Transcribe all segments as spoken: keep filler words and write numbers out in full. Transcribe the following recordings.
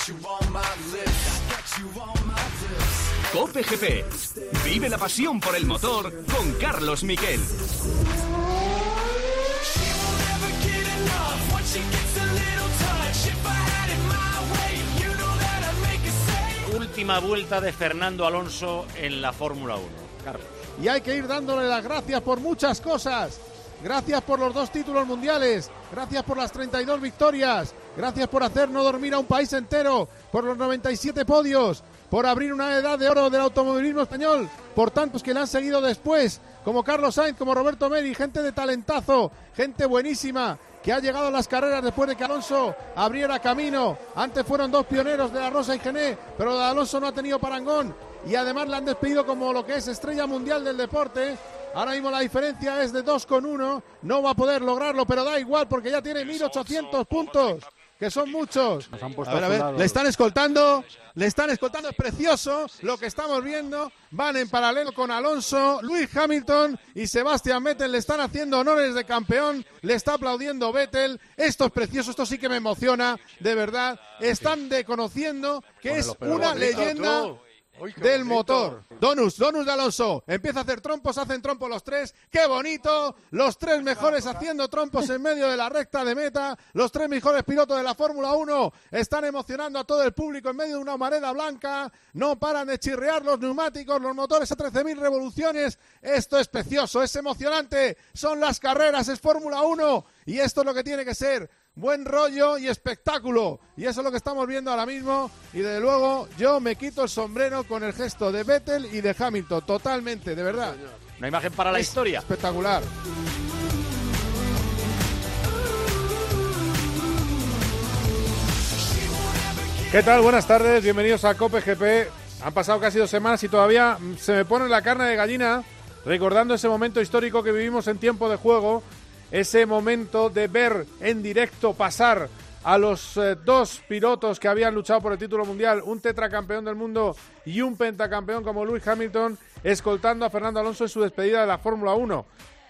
COPE G P. Vive la pasión por el motor con Carlos Miquel. Última vuelta de Fernando Alonso en la Fórmula uno. Carlos. Y hay que ir dándole las gracias por muchas cosas. Gracias por los dos títulos mundiales, gracias por las treinta y dos victorias, gracias por hacer no dormir a un país entero, por los noventa y siete podios, por abrir una edad de oro del automovilismo español, por tantos que le han seguido después, como Carlos Sainz, como Roberto Meri, gente de talentazo, gente buenísima, que ha llegado a las carreras después de que Alonso abriera camino. Antes fueron dos pioneros de la Rosa y Gené, pero de Alonso no ha tenido parangón, y además le han despedido como lo que es estrella mundial del deporte. Ahora mismo la diferencia es de dos con uno, no va a poder lograrlo, pero da igual porque ya tiene mil ochocientos puntos, que son muchos. Nos han puesto a ver, a ver, le están escoltando, le están escoltando, es precioso lo que estamos viendo. Van en paralelo con Alonso, Lewis Hamilton y Sebastian Vettel, le están haciendo honores de campeón, le está aplaudiendo Vettel. Esto es precioso, esto sí que me emociona, de verdad. Están reconociendo que es una leyenda Uy, del bonito. Motor. Donus, Donus de Alonso. Empieza a hacer trompos, hacen trompos los tres. ¡Qué bonito! Los tres mejores haciendo trompos en medio de la recta de meta. Los tres mejores pilotos de la Fórmula uno están emocionando a todo el público en medio de una humareda blanca. No paran de chirriar los neumáticos, los motores a trece mil revoluciones. Esto es precioso, es emocionante. Son las carreras, es Fórmula uno. Y esto es lo que tiene que ser. Buen rollo y espectáculo, y eso es lo que estamos viendo ahora mismo, y desde luego yo me quito el sombrero con el gesto de Vettel y de Hamilton, totalmente, de verdad. Una imagen para la es historia. Espectacular. ¿Qué tal? Buenas tardes, bienvenidos a COPE G P. Han pasado casi dos semanas y todavía se me pone la carne de gallina recordando ese momento histórico que vivimos en tiempo de juego. Ese momento de ver en directo pasar a los eh, dos pilotos que habían luchado por el título mundial, un tetracampeón del mundo y un pentacampeón como Lewis Hamilton, escoltando a Fernando Alonso en su despedida de la Fórmula uno.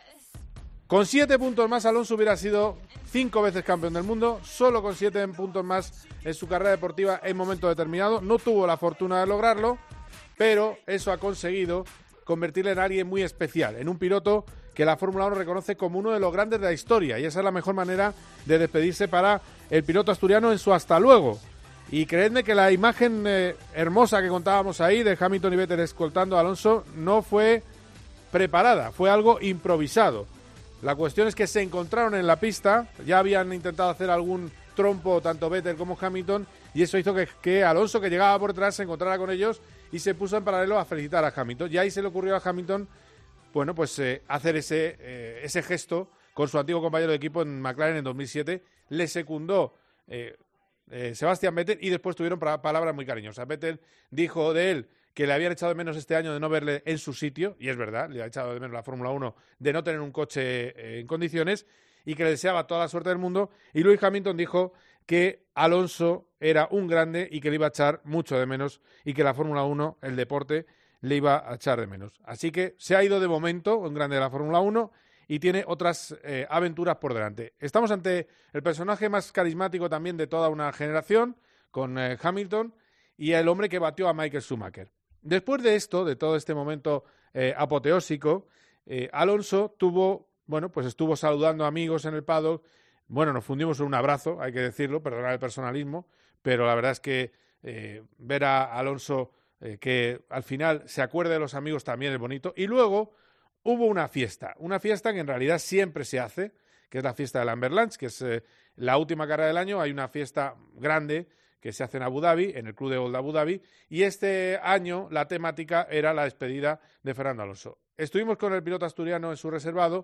Con siete puntos más, Alonso hubiera sido cinco veces campeón del mundo, solo con siete puntos más en su carrera deportiva en momento determinado. No tuvo la fortuna de lograrlo, pero eso ha conseguido convertirle en alguien muy especial, en un piloto que la Fórmula uno reconoce como uno de los grandes de la historia, y esa es la mejor manera de despedirse para el piloto asturiano en su hasta luego. Y creedme que la imagen eh, hermosa que contábamos ahí de Hamilton y Vettel escoltando a Alonso no fue preparada, fue algo improvisado. La cuestión es que se encontraron en la pista, ya habían intentado hacer algún trompo tanto Vettel como Hamilton, y eso hizo que, que Alonso, que llegaba por detrás, se encontrara con ellos y se puso en paralelo a felicitar a Hamilton. Y ahí se le ocurrió a Hamilton bueno, pues eh, hacer ese, eh, ese gesto con su antiguo compañero de equipo en McLaren en dos mil siete. Le secundó eh, eh, Sebastian Vettel y después tuvieron pra- palabras muy cariñosas. Vettel dijo de él que le habían echado de menos este año de no verle en su sitio, y es verdad, le ha echado de menos la Fórmula uno de no tener un coche eh, en condiciones, y que le deseaba toda la suerte del mundo. Y Lewis Hamilton dijo que Alonso era un grande y que le iba a echar mucho de menos, y que la Fórmula uno, el deporte, le iba a echar de menos. Así que se ha ido de momento un grande de la Fórmula uno y tiene otras eh, aventuras por delante. Estamos ante el personaje más carismático también de toda una generación, con eh, Hamilton, y el hombre que batió a Michael Schumacher. Después de esto, de todo este momento eh, apoteósico, eh, Alonso tuvo, bueno, pues estuvo saludando a amigos en el paddock. Bueno, nos fundimos en un abrazo, hay que decirlo, perdonar el personalismo, pero la verdad es que eh, ver a Alonso Eh, que al final se acuerde de los amigos también es bonito. Y luego hubo una fiesta, una fiesta que en realidad siempre se hace, que es la fiesta de Lamberlange, que es eh, la última carrera del año. Hay una fiesta grande que se hace en Abu Dhabi, en el Club de Golf de Abu Dhabi, y este año la temática era la despedida de Fernando Alonso. Estuvimos con el piloto asturiano en su reservado,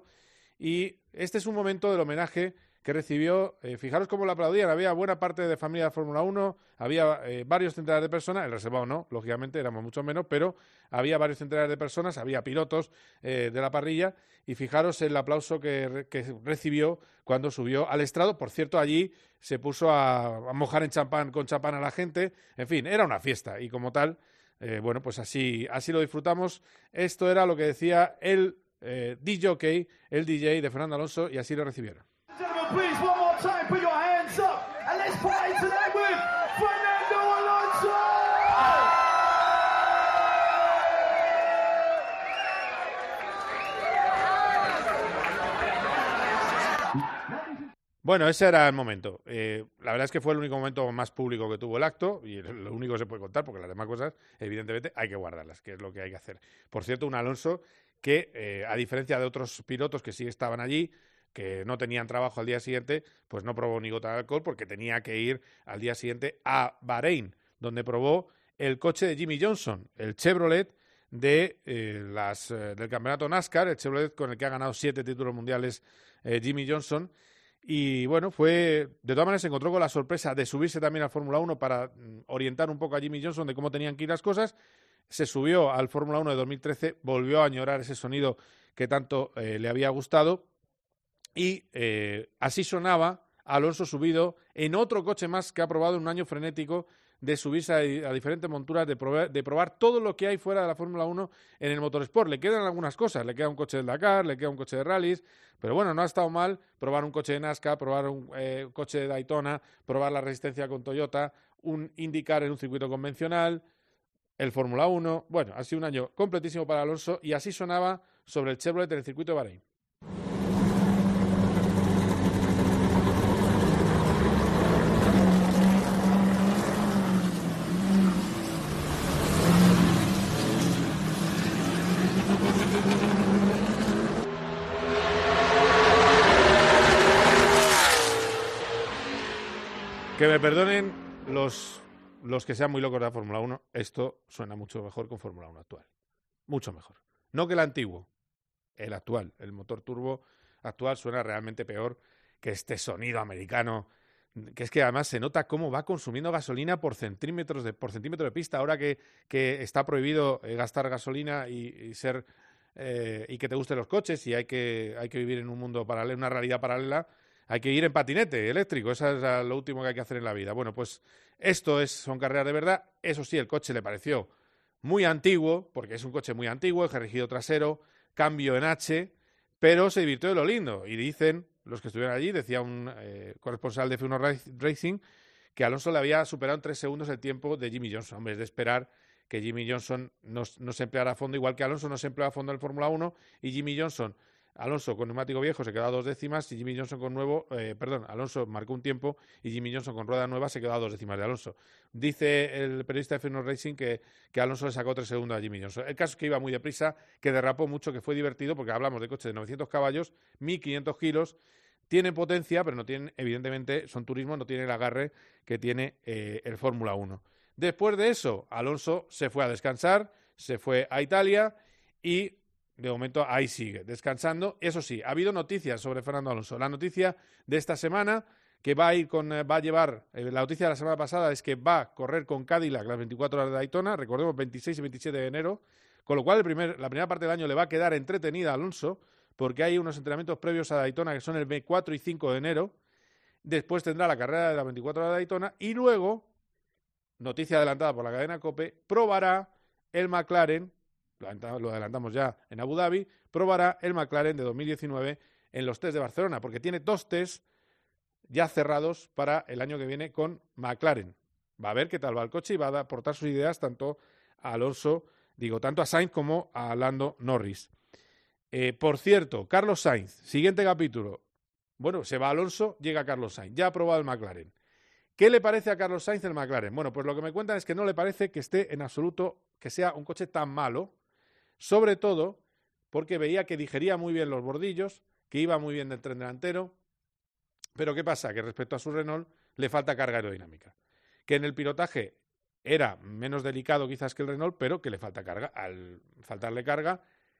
y este es un momento del homenaje que recibió. Eh, fijaros cómo lo aplaudían, había buena parte de familia de Fórmula uno, había eh, varios centenares de personas, el reservado no, lógicamente éramos mucho menos, pero había varios centenares de personas, había pilotos eh, de la parrilla, y fijaros el aplauso que, que recibió cuando subió al estrado. Por cierto, allí se puso a, a mojar en champán, con champán a la gente, en fin, era una fiesta, y como tal, eh, bueno, pues así, así lo disfrutamos. Esto era lo que decía el eh, D J, el D J de Fernando Alonso, y así lo recibieron. Please, one more time, put your hands up and let's party tonight with Fernando Bueno, ese era el momento. Eh, la verdad es que fue el único momento más público que tuvo el acto y lo único que se puede contar, porque las demás cosas, evidentemente, hay que guardarlas, que es lo que hay que hacer. Por cierto, un Alonso que, eh, a diferencia de otros pilotos que sí estaban allí, que no tenían trabajo al día siguiente, pues no probó ni gota de alcohol porque tenía que ir al día siguiente a Bahrein, donde probó el coche de Jimmie Johnson, el Chevrolet de eh, las eh, del campeonato NASCAR, el Chevrolet con el que ha ganado siete títulos mundiales eh, Jimmie Johnson. Y bueno, fue de todas maneras se encontró con la sorpresa de subirse también al Fórmula uno para mm, orientar un poco a Jimmie Johnson de cómo tenían que ir las cosas. Se subió al Fórmula uno de dos mil trece, volvió a añorar ese sonido que tanto eh, le había gustado y eh, así sonaba Alonso subido en otro coche más que ha probado en un año frenético de subirse a, a diferentes monturas, de probar, de probar todo lo que hay fuera de la Fórmula uno en el motorsport. Le quedan algunas cosas, le queda un coche del Dakar, le queda un coche de rallies, pero bueno, no ha estado mal probar un coche de NASCAR, probar un eh, coche de Daytona, probar la resistencia con Toyota, un IndyCar en un circuito convencional, el Fórmula uno. Bueno, ha sido un año completísimo para Alonso y así sonaba sobre el Chevrolet en el circuito de Bahrein. Que me perdonen los, los que sean muy locos de la Fórmula uno, esto suena mucho mejor que un Fórmula uno actual. Mucho mejor. No que el antiguo, el actual. El motor turbo actual suena realmente peor que este sonido americano, que es que además se nota cómo va consumiendo gasolina por centímetros de, por centímetro de pista, ahora que, que está prohibido eh, gastar gasolina y, y ser eh, y que te gusten los coches y hay que, hay que vivir en un mundo paralelo, una realidad paralela. Hay que ir en patinete eléctrico, eso es lo último que hay que hacer en la vida. Bueno, pues esto es, son carreras de verdad. Eso sí, el coche le pareció muy antiguo, porque es un coche muy antiguo, eje rígido trasero, cambio en H, pero se divirtió de lo lindo. Y dicen, los que estuvieron allí, decía un eh, corresponsal de F uno Racing, que Alonso le había superado en tres segundos el tiempo de Jimmie Johnson. Hombre, es de esperar que Jimmie Johnson no, no se empleara a fondo, igual que Alonso no se empleó a fondo en el Fórmula uno, y Jimmie Johnson... Alonso con neumático viejo se quedó a dos décimas y Jimmie Johnson con nuevo, eh, perdón, Alonso marcó un tiempo y Jimmie Johnson con rueda nueva se quedó a dos décimas de Alonso. Dice el periodista de F uno Racing que, que Alonso le sacó tres segundos a Jimmie Johnson. El caso es que iba muy deprisa, que derrapó mucho, que fue divertido porque hablamos de coches de novecientos caballos, mil quinientos kilos, tienen potencia, pero no tienen, evidentemente, son turismo, no tienen el agarre que tiene eh, el Fórmula uno. Después de eso, Alonso se fue a descansar, se fue a Italia y... de momento ahí sigue, descansando. Eso sí, ha habido noticias sobre Fernando Alonso. La noticia de esta semana, que va a ir con, va a llevar, eh, la noticia de la semana pasada es que va a correr con Cadillac las veinticuatro horas de Daytona, recordemos veintiséis y veintisiete de enero, con lo cual el primer, la primera parte del año le va a quedar entretenida a Alonso, porque hay unos entrenamientos previos a Daytona que son el cuatro y cinco de enero, después tendrá la carrera de las veinticuatro horas de Daytona y luego, noticia adelantada por la cadena COPE, probará el McLaren, lo adelantamos ya en Abu Dhabi, probará el McLaren de dos mil diecinueve en los test de Barcelona, porque tiene dos test ya cerrados para el año que viene con McLaren. Va a ver qué tal va el coche y va a aportar sus ideas tanto a Alonso, digo, tanto a Sainz como a Lando Norris. Eh, por cierto, Carlos Sainz, siguiente capítulo. Bueno, se va Alonso, llega Carlos Sainz, ya ha probado el McLaren. ¿Qué le parece a Carlos Sainz el McLaren? Bueno, pues lo que me cuentan es que no le parece que esté en absoluto, que sea un coche tan malo, sobre todo porque veía que digería muy bien los bordillos, que iba muy bien del tren delantero, pero ¿qué pasa? Que respecto a su Renault le falta carga aerodinámica, que en el pilotaje era menos delicado quizás que el Renault, pero que le falta carga. Al faltarle carga,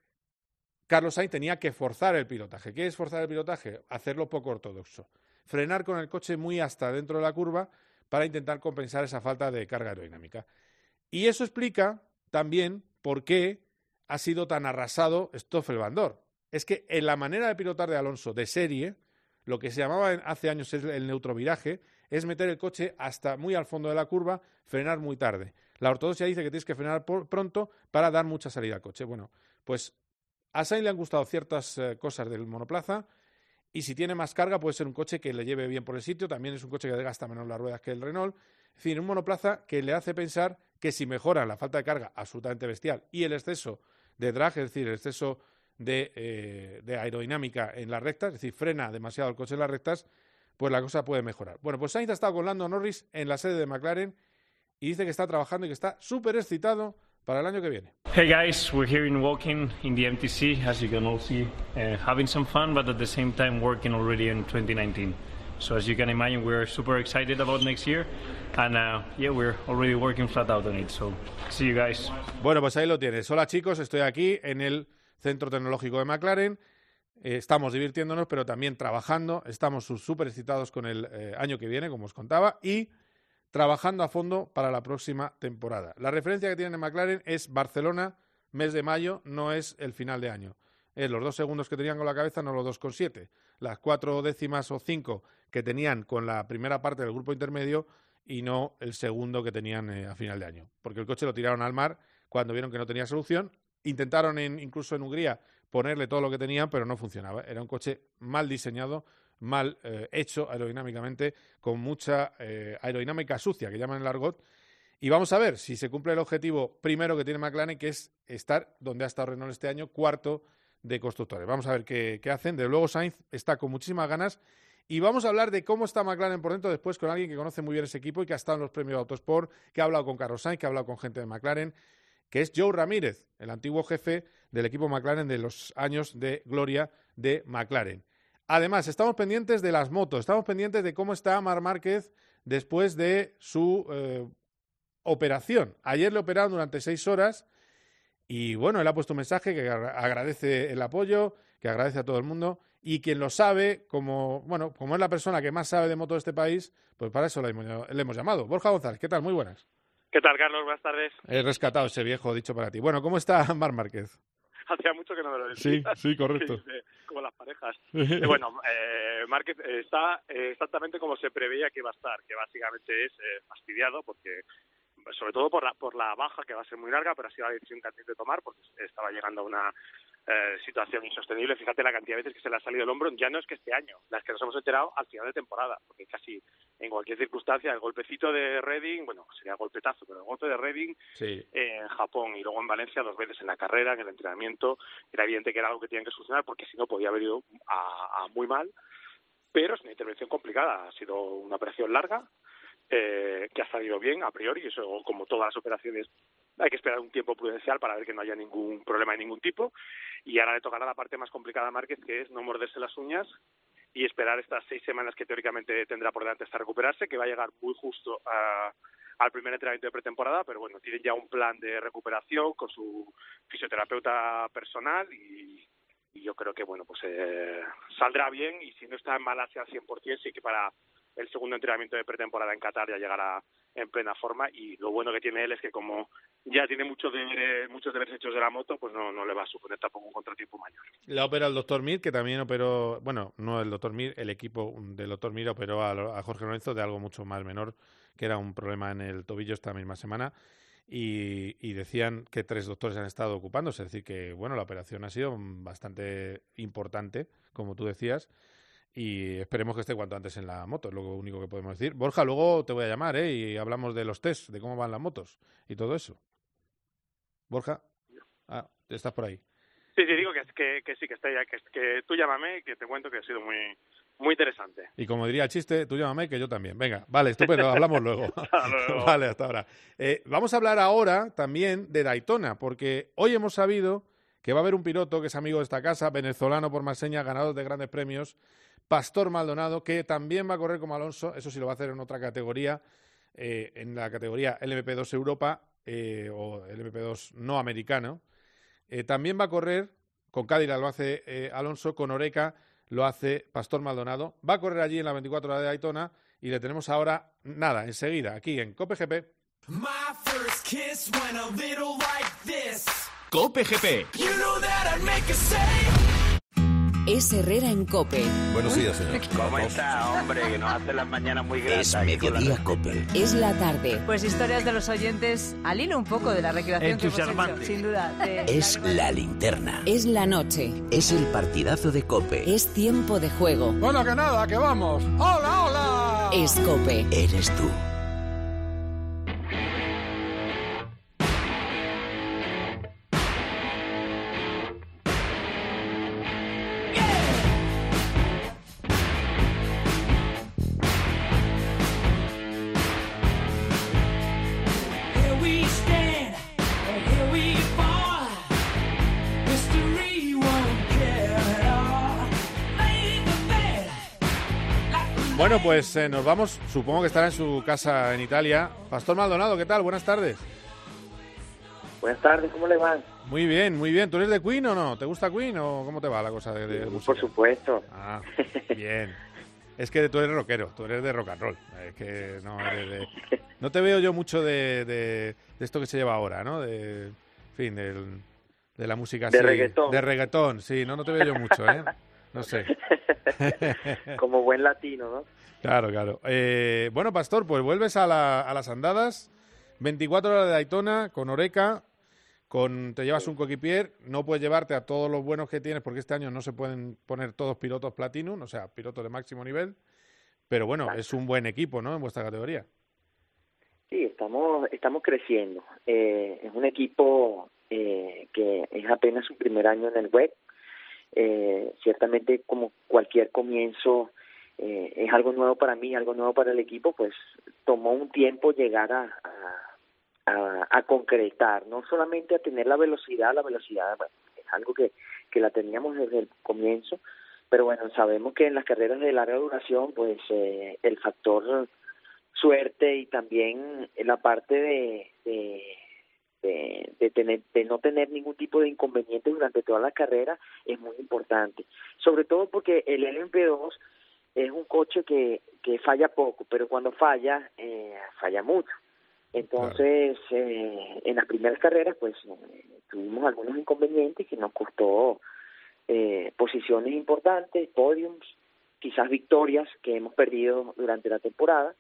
Carlos Sainz tenía que forzar el pilotaje. ¿Qué es forzar el pilotaje? Hacerlo poco ortodoxo, frenar con el coche muy hasta dentro de la curva para intentar compensar esa falta de carga aerodinámica. Y eso explica también por qué ha sido tan arrasado Stoffel Van Dorn. Es que en la manera de pilotar de Alonso de serie, lo que se llamaba hace años el neutroviraje, es meter el coche hasta muy al fondo de la curva, frenar muy tarde. La ortodoxia dice que tienes que frenar por pronto para dar mucha salida al coche. Bueno, pues a Sainz le han gustado ciertas eh, cosas del monoplaza y si tiene más carga puede ser un coche que le lleve bien por el sitio. También es un coche que desgasta menos las ruedas que el Renault. Es decir, un monoplaza que le hace pensar que si mejora la falta de carga absolutamente bestial y el exceso de drag, es decir, el exceso de, eh, de aerodinámica en las rectas, es decir, frena demasiado el coche en las rectas, pues la cosa puede mejorar. Bueno, pues Sainz ha estado con Lando Norris en la sede de McLaren y dice que está trabajando y que está súper excitado para el año que viene. Hey guys, we're here in Woking in the M T C, as you can all see, uh, having some fun, but at the same time working already in twenty nineteen. So as you can imagine, we're super excited about next year, and uh, yeah, we're already working flat out on it. So see you guys. Bueno, pues ahí lo tienes. Hola chicos, estoy aquí en el Centro Tecnológico de McLaren. Eh, estamos divirtiéndonos, pero también trabajando. Estamos súper excitados con el eh, año que viene, como os contaba, y trabajando a fondo para la próxima temporada. La referencia que tienen en McLaren es Barcelona, mes de mayo, no es el final de año. Es los dos segundos que tenían con la cabeza, no los dos coma siete. Las cuatro décimas o cinco que tenían con la primera parte del grupo intermedio y no el segundo que tenían eh, a final de año. Porque el coche lo tiraron al mar cuando vieron que no tenía solución. Intentaron en, incluso en Hungría ponerle todo lo que tenían, pero no funcionaba. Era un coche mal diseñado, mal eh, hecho aerodinámicamente, con mucha eh, aerodinámica sucia, que llaman el argot. Y vamos a ver si se cumple el objetivo primero que tiene McLaren, que es estar donde ha estado Renault este año, cuarto de constructores. Vamos a ver qué, qué hacen. Desde luego Sainz está con muchísimas ganas. Y vamos a hablar de cómo está McLaren por dentro después con alguien que conoce muy bien ese equipo y que ha estado en los premios Autosport, que ha hablado con Carlos Sainz, que ha hablado con gente de McLaren, que es Joe Ramírez, el antiguo jefe del equipo McLaren de los años de gloria de McLaren. Además, estamos pendientes de las motos, estamos pendientes de cómo está Marc Márquez después de su eh, operación. Ayer le operaron durante seis horas y, bueno, él ha puesto un mensaje que agradece el apoyo, que agradece a todo el mundo y quien lo sabe, como bueno, como es la persona que más sabe de moto de este país, pues para eso le hemos, le hemos llamado. Borja González, ¿qué tal? Muy buenas. ¿Qué tal, Carlos? Buenas tardes. He rescatado ese viejo dicho para ti. Bueno, ¿cómo está Marc Márquez? Hacía mucho que no me lo Sí, decía. sí, correcto. Sí, como las parejas. eh, bueno, eh, Márquez está eh, exactamente como se preveía que iba a estar, que básicamente es eh, fastidiado porque, sobre todo por la por la baja, que va a ser muy larga, pero ha sido la decisión que ha tenido que tomar porque estaba llegando a una eh, situación insostenible. Fíjate la cantidad de veces que se le ha salido el hombro, ya no es que este año, las que nos hemos enterado al final de temporada, porque casi en cualquier circunstancia, el golpecito de Redding, bueno, sería golpetazo, pero el golpe de Redding sí. eh, en Japón y luego en Valencia dos veces en la carrera, en el entrenamiento, era evidente que era algo que tenían que solucionar porque si no podía haber ido a, a muy mal, pero es una intervención complicada, ha sido una operación larga, eh, que ha salido bien a priori, y eso como todas las operaciones hay que esperar un tiempo prudencial para ver que no haya ningún problema de ningún tipo, y ahora le tocará la parte más complicada a Márquez, que es no morderse las uñas y esperar estas seis semanas que teóricamente tendrá por delante hasta recuperarse, que va a llegar muy justo a, al primer entrenamiento de pretemporada, pero bueno, tiene ya un plan de recuperación con su fisioterapeuta personal y, y yo creo que bueno, pues eh, saldrá bien, y si no está en Malasia al cien por ciento, sí que para el segundo entrenamiento de pretemporada en Qatar ya llegará en plena forma, y lo bueno que tiene él es que como ya tiene muchos deberes, muchos deberes hechos de la moto, pues no, no le va a suponer tampoco un contratiempo mayor. La opera el doctor Mir, que también operó, bueno, no el doctor Mir, el equipo del doctor Mir operó a, a Jorge Lorenzo de algo mucho más menor, que era un problema en el tobillo esta misma semana, y, y decían que tres doctores han estado ocupándose, es decir que, bueno, la operación ha sido bastante importante, como tú decías, y esperemos que esté cuanto antes en la moto, es lo único que podemos decir. Borja, luego te voy a llamar, ¿eh? Y hablamos de los test, de cómo van las motos y todo eso. Borja, ah, estás por ahí. Sí, sí, digo que, que, que sí, que está ya, que, que tú llámame, que te cuento que ha sido muy muy interesante. Y como diría el chiste, tú llámame, que yo también. Venga, vale, estupendo, hablamos luego. Hasta luego. Vale, hasta ahora. Eh, vamos a hablar ahora también de Daytona, porque hoy hemos sabido que va a haber un piloto que es amigo de esta casa, venezolano por más señas, ganador de grandes premios, Pastor Maldonado, que también va a correr como Alonso, eso sí lo va a hacer en otra categoría, eh, en la categoría L M P dos Europa eh, o L M P dos no americano. Eh, también va a correr, con Cadillac lo hace eh, Alonso, con Oreca lo hace Pastor Maldonado. Va a correr allí en la veinticuatro horas de Daytona y le tenemos ahora, nada, enseguida, aquí en Cope G P. Cope G P. You know that I'd make a save. Es Herrera en COPE. Buenos días, señor. ¿Cómo está, hombre? Que nos hace las mañanas muy gratas. Es mediodía COPE. Es la tarde. Pues historias de los oyentes al hilo un poco de la recreación que hemos hecho, sin duda. De es la, la linterna. Es la noche. Es el partidazo de COPE. Es tiempo de juego. Bueno, que nada, que vamos. ¡Hola, hola! Es COPE. Eres tú. Bueno, pues eh, nos vamos, supongo que estará en su casa en Italia. Pastor Maldonado, ¿qué tal? Buenas tardes. Buenas tardes, ¿cómo le va? Muy bien, muy bien. ¿Tú eres de Queen o no? ¿Te gusta Queen o cómo te va la cosa de, de música? Por supuesto. Ah, bien. Es que tú eres rockero, tú eres de rock and roll. Es que no eres de... No te veo yo mucho de, de, de esto que se lleva ahora, ¿no? De, en fin, del, de la música así. De reggaetón. De reggaetón, sí. No, no te veo yo mucho, ¿eh? No sé. Como buen latino, ¿no? Claro, claro. Eh, bueno, Pastor, pues vuelves a, la, a las andadas. veinticuatro horas de Daytona con Oreca. Con, te llevas un coequipier, no puedes llevarte a todos los buenos que tienes porque este año no se pueden poner todos pilotos Platinum, o sea, pilotos de máximo nivel, pero bueno, claro. Es un buen equipo, ¿no?, en vuestra categoría. Sí, estamos estamos creciendo. Eh, es un equipo eh, que es apenas su primer año en el W E C. Eh, ciertamente, como cualquier comienzo, eh, es algo nuevo para mí, algo nuevo para el equipo, pues tomó un tiempo llegar a... a A, a concretar, no solamente a tener la velocidad, la velocidad bueno, es algo que, que la teníamos desde el comienzo, pero bueno, sabemos que en las carreras de larga duración, pues eh, el factor suerte y también la parte de, de, de, de, tener, de no tener ningún tipo de inconveniente durante toda la carrera es muy importante, sobre todo porque el L M P dos es un coche que, que falla poco, pero cuando falla, eh, falla mucho. Entonces, eh, en las primeras carreras, pues, eh, tuvimos algunos inconvenientes que nos costó eh, posiciones importantes, podiums, quizás victorias que hemos perdido durante la temporada,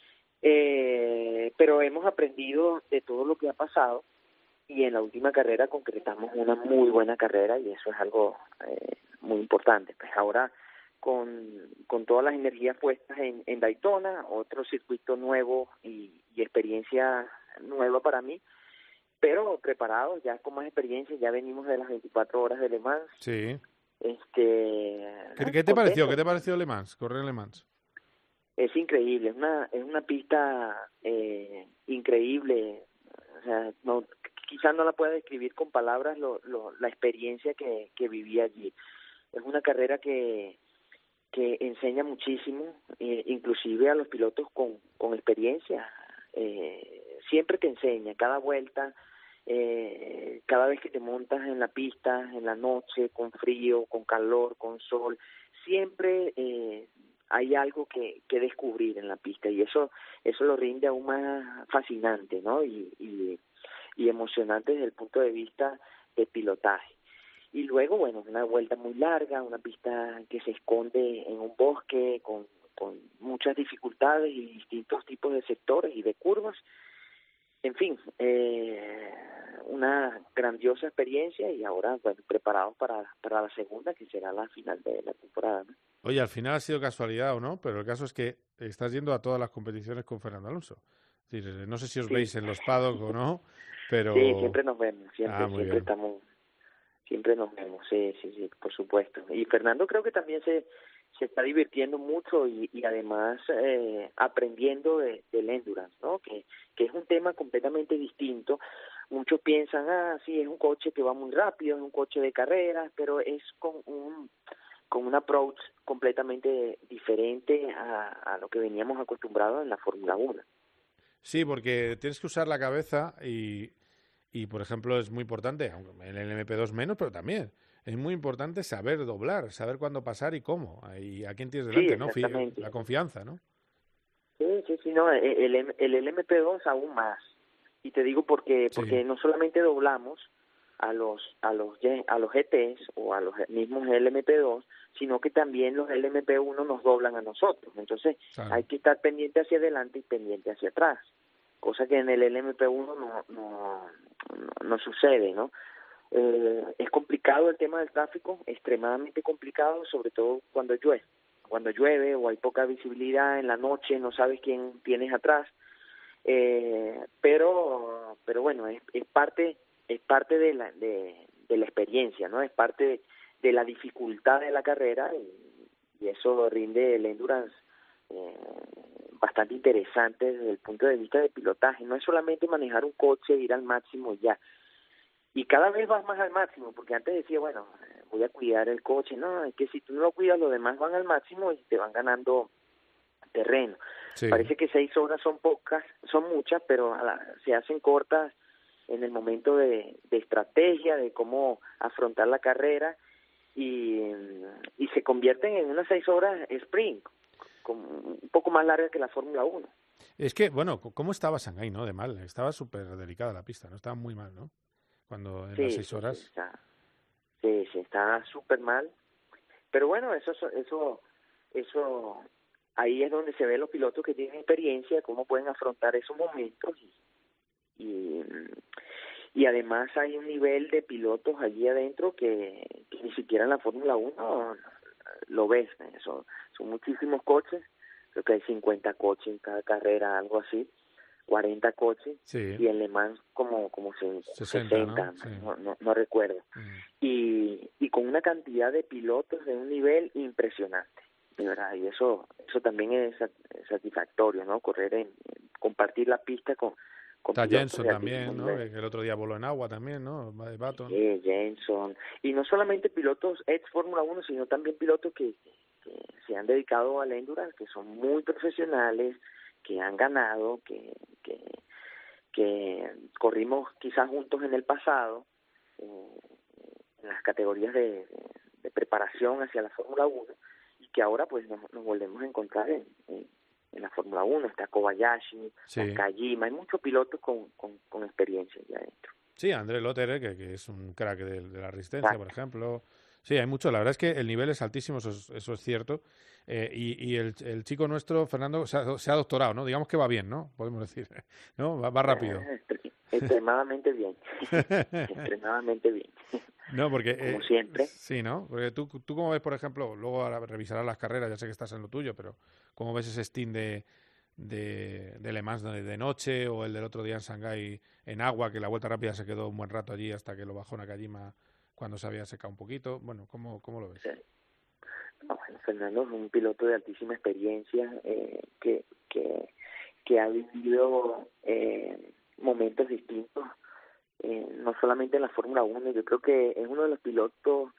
eh, pero hemos aprendido de todo lo que ha pasado y en la última carrera concretamos una muy buena carrera y eso es algo eh, muy importante. Pues ahora, con, con todas las energías puestas en, en Daytona, otro circuito nuevo y, y experiencia nueva para mí, pero preparados ya con más experiencia, ya venimos de las veinticuatro horas de Le Mans. Sí. Este, ¿Qué, ¿qué te pareció? ¿Qué te pareció Le Mans? Correr Le Mans. Es increíble, es una es una pista eh, increíble, o sea, no quizás no la pueda describir con palabras lo, lo, la experiencia que, que viví allí. Es una carrera que que enseña muchísimo, eh, inclusive a los pilotos con, con experiencia, eh, siempre te enseña, cada vuelta, eh, cada vez que te montas en la pista, en la noche, con frío, con calor, con sol, siempre eh, hay algo que, que descubrir en la pista y eso eso lo rinde aún más fascinante, ¿no? Y, y, y emocionante desde el punto de vista de pilotaje. Y luego, bueno, una vuelta muy larga, una pista que se esconde en un bosque con, con muchas dificultades y distintos tipos de sectores y de curvas. En fin, eh, una grandiosa experiencia y ahora, bueno, preparados para, para la segunda, que será la final de la temporada, ¿no? Oye, al final ha sido casualidad o no, pero el caso es que estás yendo a todas las competiciones con Fernando Alonso. Es decir, no sé si os sí. veis en los paddock o no, pero... Sí, siempre nos vemos, siempre, ah, siempre bien. estamos... Siempre nos vemos, sí, sí, sí, por supuesto. Y Fernando creo que también se, se está divirtiendo mucho y, y además eh, aprendiendo de, del endurance, ¿no? Que, que es un tema completamente distinto. Muchos piensan, ah, sí, es un coche que va muy rápido, es un coche de carreras, pero es con un con un approach completamente diferente a, a lo que veníamos acostumbrados en la Fórmula uno. Sí, porque tienes que usar la cabeza y... Y, por ejemplo, es muy importante, aunque en el M P dos menos, pero también es muy importante saber doblar, saber cuándo pasar y cómo, y a quién tienes delante, sí, ¿no? La confianza, ¿no? Sí, sí, sí, no, el, el, el L M P dos aún más. Y te digo porque porque sí. No solamente doblamos a los a los a los G Ts o a los mismos L M P dos, sino que también los L M P uno nos doblan a nosotros. Entonces, claro. Hay que estar pendiente hacia adelante y pendiente hacia atrás. Cosa que en el L M P uno no, no, no, no sucede, ¿no? Eh, es complicado el tema del tráfico, extremadamente complicado, sobre todo cuando llueve. Cuando llueve o hay poca visibilidad en la noche, no sabes quién tienes atrás. Eh, pero pero bueno, es, es parte es parte de la de, de la experiencia, ¿no? Es parte de, de la dificultad de la carrera y, y eso rinde el endurance eh, bastante interesante desde el punto de vista de pilotaje. No es solamente manejar un coche, ir al máximo y ya. Y cada vez vas más al máximo, porque antes decía, bueno, voy a cuidar el coche. No, es que si tú no lo cuidas, los demás van al máximo y te van ganando terreno. Sí. Parece que seis horas son pocas, son muchas, pero a la, se hacen cortas en el momento de, de estrategia, de cómo afrontar la carrera, y, y se convierten en unas seis horas sprint, con, un poco más larga que la Fórmula uno. Es que, bueno, ¿cómo estaba Shanghái, no? De mal, estaba súper delicada la pista, ¿no? Estaba muy mal, ¿no? Cuando en sí, las seis horas... Sí, está, sí, sí, está súper mal. Pero bueno, eso, eso, eso, ahí es donde se ven los pilotos que tienen experiencia, cómo pueden afrontar esos momentos. Y, y, y además hay un nivel de pilotos allí adentro que, que ni siquiera en la Fórmula uno lo ves. Son, son muchísimos coches, creo que hay cincuenta coches en cada carrera, algo así, cuarenta coches, sí. Y en Le Mans como como sesenta, sesenta, ¿no? Sí. No, no, no recuerdo. Mm. Y, y con una cantidad de pilotos de un nivel impresionante, de verdad, y eso eso también es satisfactorio, ¿no? Correr en, en compartir la pista con con Está Jenson también, ¿no? Que el otro día voló en agua también, ¿no? Baton. Sí, Jenson. Y no solamente pilotos ex Fórmula uno, sino también pilotos que, que se han dedicado al endurance, que son muy profesionales, que han ganado, que, que, que corrimos quizás juntos en el pasado, eh, en las categorías de, de preparación hacia la Fórmula uno, y que ahora pues nos, nos volvemos a encontrar en, en, en la Fórmula uno. Está Kobayashi, sí. Está Kajima, hay muchos pilotos con, con, con experiencia ya adentro. Sí, André Lotterer, que, que es un crack de, de la resistencia, Exacto. por ejemplo. Sí, hay mucho. La verdad es que el nivel es altísimo, eso es, eso es cierto. Eh, y y el, el chico nuestro, Fernando, se ha, se ha doctorado, ¿no? Digamos que va bien, ¿no? Podemos decir, ¿no? Va, va rápido. Extremadamente bien. Extremadamente bien. No, porque... Como eh, siempre. Sí, ¿no? Porque tú, tú como ves, por ejemplo, luego ahora revisarás las carreras, ya sé que estás en lo tuyo, pero ¿cómo ves ese stint de, de, de Le Mans de, de noche, o el del otro día en Shanghái en agua, que la vuelta rápida se quedó un buen rato allí hasta que lo bajó Nakajima cuando se había secado un poquito? Bueno, ¿cómo, cómo lo ves? Sí. No, bueno, Fernando es un piloto de altísima experiencia, eh, que, que, que ha vivido eh, momentos distintos, eh, no solamente en la Fórmula uno. Yo creo que es uno de los pilotos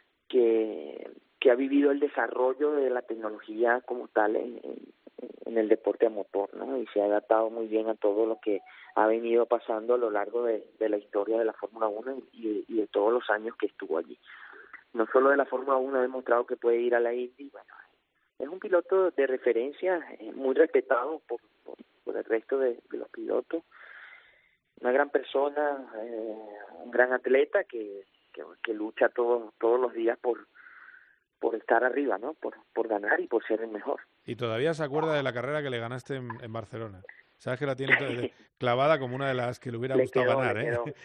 que, que ha vivido el desarrollo de la tecnología como tal en, en, en el deporte a motor, ¿no? Y se ha adaptado muy bien a todo lo que ha venido pasando a lo largo de, de la historia de la Fórmula uno y, y de todos los años que estuvo allí. No solo de la Fórmula uno ha demostrado que puede ir a la Indy, bueno, es un piloto de referencia, eh, muy respetado por, por, por el resto de, de los pilotos, una gran persona, eh, un gran atleta que, que, que lucha todo, todos los días por, por estar arriba, ¿no? Por, por ganar y por ser el mejor. Y todavía se acuerda de la carrera que le ganaste en, en Barcelona. Sabes que la tiene clavada como una de las que le hubiera le gustado quedó, ganar, le ¿eh?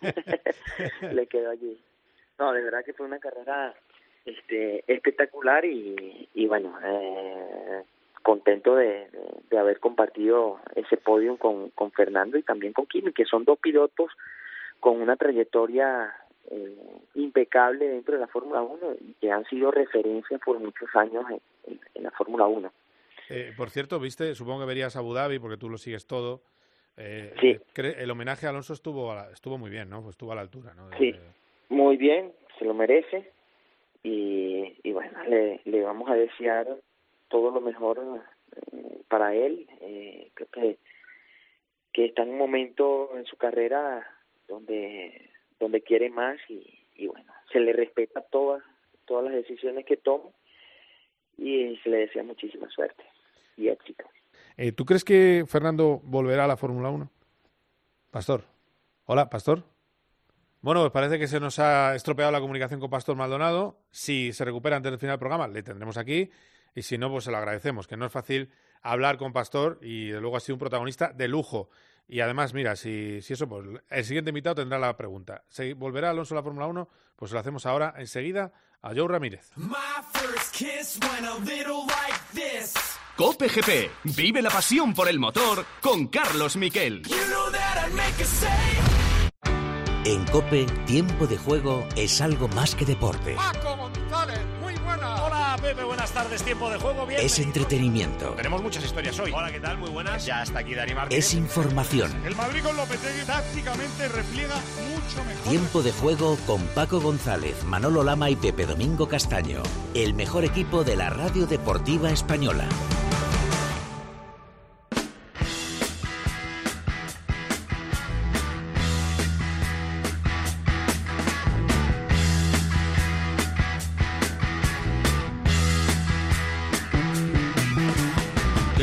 Quedó. Le quedó allí. No, de verdad que fue una carrera este, espectacular y, y bueno, eh, contento de, de, de haber compartido ese podio con, con Fernando y también con Kimi, que son dos pilotos con una trayectoria eh, impecable dentro de la Fórmula uno y que han sido referencias por muchos años en, en, en la Fórmula uno. Eh, por cierto, viste, supongo que verías Abu Dhabi porque tú lo sigues todo. Eh, sí. El homenaje a Alonso estuvo a la, estuvo muy bien, ¿no? Pues estuvo a la altura, ¿no? De, sí. Muy bien, se lo merece y, y bueno, le, le vamos a desear todo lo mejor eh, para él. Eh, creo que, que está en un momento en su carrera donde donde quiere más y, y bueno, se le respeta todas todas las decisiones que toma y se le desea muchísima suerte y éxito. Eh, ¿Tú crees que Fernando volverá a la Fórmula uno? Pastor. Hola, Pastor. Bueno, pues parece que se nos ha estropeado la comunicación con Pastor Maldonado. Si se recupera antes del final del programa, le tendremos aquí. Y si no, pues se lo agradecemos, que no es fácil hablar con Pastor y luego ha sido un protagonista de lujo. Y además, mira, si, si eso, pues el siguiente invitado tendrá la pregunta. ¿Se volverá Alonso a la Fórmula uno? Pues lo hacemos ahora, enseguida, a Joe Ramírez. COPE G P. Vive la pasión por el motor con Carlos Miquel. En COPE, tiempo de juego es algo más que deporte. Paco González, muy buena. Hola, Pepe, buenas tardes. Tiempo de juego, bien. Es entretenimiento. Tenemos muchas historias hoy. Hola, ¿qué tal? Muy buenas. Ya está aquí Dani Martínez. Es información. El Madrid con Lopetegui tácticamente repliega mucho mejor. Tiempo de juego con Paco González, Manolo Lama y Pepe Domingo Castaño. El mejor equipo de la radio deportiva española.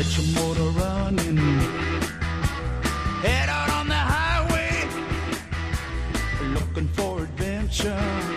Get your motor running. Head out on the highway, looking for adventure.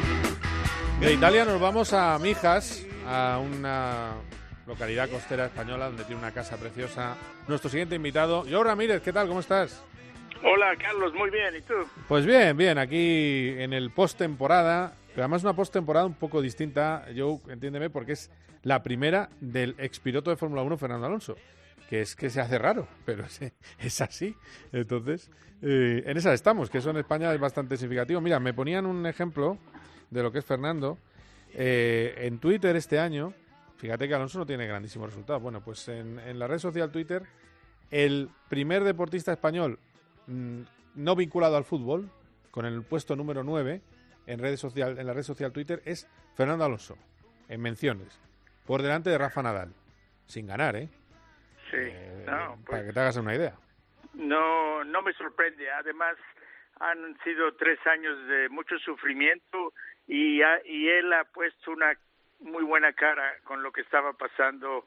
De Italia nos vamos a Mijas, a una localidad costera española donde tiene una casa preciosa. Nuestro siguiente invitado, Joe Ramírez, ¿qué tal? ¿Cómo estás? Hola, Carlos, muy bien, ¿y tú? Pues bien, bien, aquí en el post-temporada, pero además una post-temporada un poco distinta, Joe, entiéndeme, porque es la primera del expiloto de Fórmula uno, Fernando Alonso, que es que se hace raro, pero es, es así. Entonces, eh, en esa estamos, que eso en España es bastante significativo. Mira, me ponían un ejemplo de lo que es Fernando. Eh, en Twitter este año, fíjate que Alonso no tiene grandísimos resultados. Bueno, pues en, en la red social Twitter, el primer deportista español mmm, no vinculado al fútbol, con el puesto número nueve en, redes social, en la red social Twitter, es Fernando Alonso, en menciones, por delante de Rafa Nadal, sin ganar, ¿eh? Sí, eh, no, pues, para que te hagas una idea. No, no me sorprende. Además, han sido tres años de mucho sufrimiento y, ha, y él ha puesto una muy buena cara con lo que estaba pasando.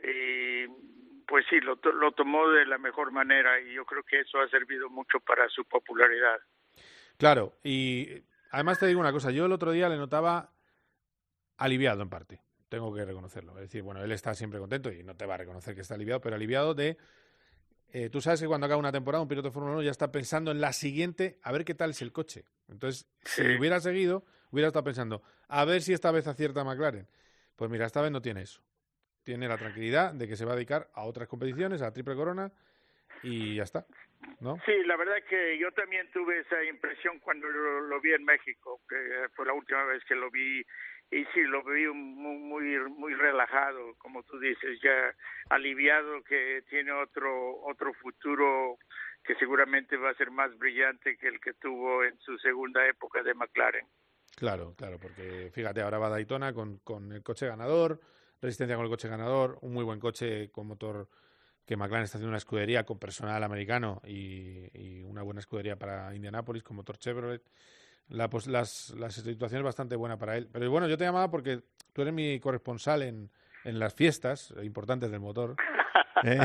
Y pues sí, lo, lo tomó de la mejor manera y yo creo que eso ha servido mucho para su popularidad. Claro, y además te digo una cosa, yo el otro día le notaba aliviado en parte, tengo que reconocerlo. Es decir, bueno, él está siempre contento y no te va a reconocer que está aliviado, pero aliviado de... Eh, tú sabes que cuando acaba una temporada un piloto de Fórmula uno ya está pensando en la siguiente, a ver qué tal es el coche. Entonces, sí. Si hubiera seguido, hubiera estado pensando, a ver si esta vez acierta McLaren. Pues mira, esta vez no tiene eso. Tiene la tranquilidad de que se va a dedicar a otras competiciones, a la Triple Corona, y ya está, ¿no? Sí, la verdad que yo también tuve esa impresión cuando lo, lo vi en México, que fue la última vez que lo vi. Y sí, lo vi muy, muy muy relajado, como tú dices, ya aliviado, que tiene otro otro futuro que seguramente va a ser más brillante que el que tuvo en su segunda época de McLaren. Claro, claro, porque fíjate, ahora va a Daytona con, con el coche ganador, resistencia con el coche ganador, un muy buen coche con motor que McLaren está haciendo una escudería con personal americano y, y una buena escudería para Indianápolis con motor Chevrolet. La, pues, las, la situación es bastante buena para él. Pero bueno, yo te llamaba porque tú eres mi corresponsal en, en las fiestas importantes del motor. ¿Eh?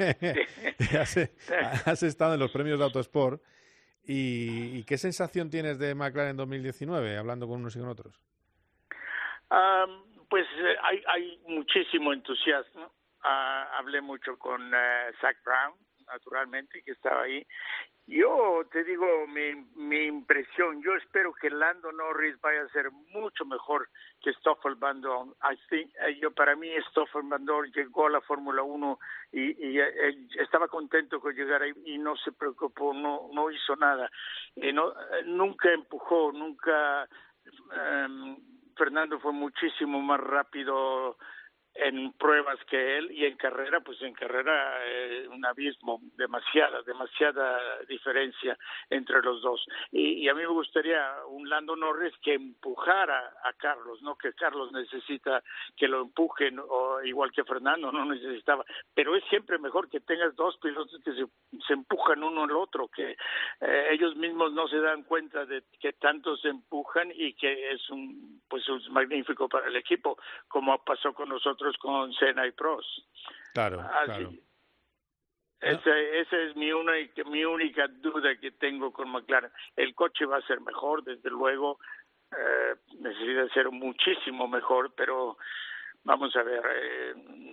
has, has estado en los premios de Autosport. ¿Y, y qué sensación tienes de McLaren dos mil diecinueve, hablando con unos y con otros? Um, pues eh, hay, hay muchísimo entusiasmo. Uh, hablé mucho con uh, Zach Brown, naturalmente, que estaba ahí. Yo te digo mi, mi impresión, yo espero que Lando Norris vaya a ser mucho mejor que Stoffel Van Dorn. I think, eh, yo para mí Stoffel Van Dorn llegó a la Fórmula uno y, y eh, estaba contento con llegar ahí y no se preocupó, no no hizo nada. Eh, no, eh, nunca empujó, nunca... Eh, Fernando fue muchísimo más rápido en pruebas que él, y en carrera, pues en carrera eh, un abismo, demasiada, demasiada diferencia entre los dos. Y, y a mí me gustaría un Lando Norris que empujara a Carlos, no que Carlos necesita que lo empujen, o igual que Fernando, no necesitaba. Pero es siempre mejor que tengas dos pilotos que se, se empujan uno al otro, que eh, ellos mismos no se dan cuenta de que tanto se empujan y que es un, pues es magnífico para el equipo, como pasó con nosotros con Senna y Prost. Claro, Así, claro. Esa, esa es mi única, mi única duda que tengo con McLaren. El coche va a ser mejor, desde luego, eh, necesita ser muchísimo mejor, pero vamos a ver, eh,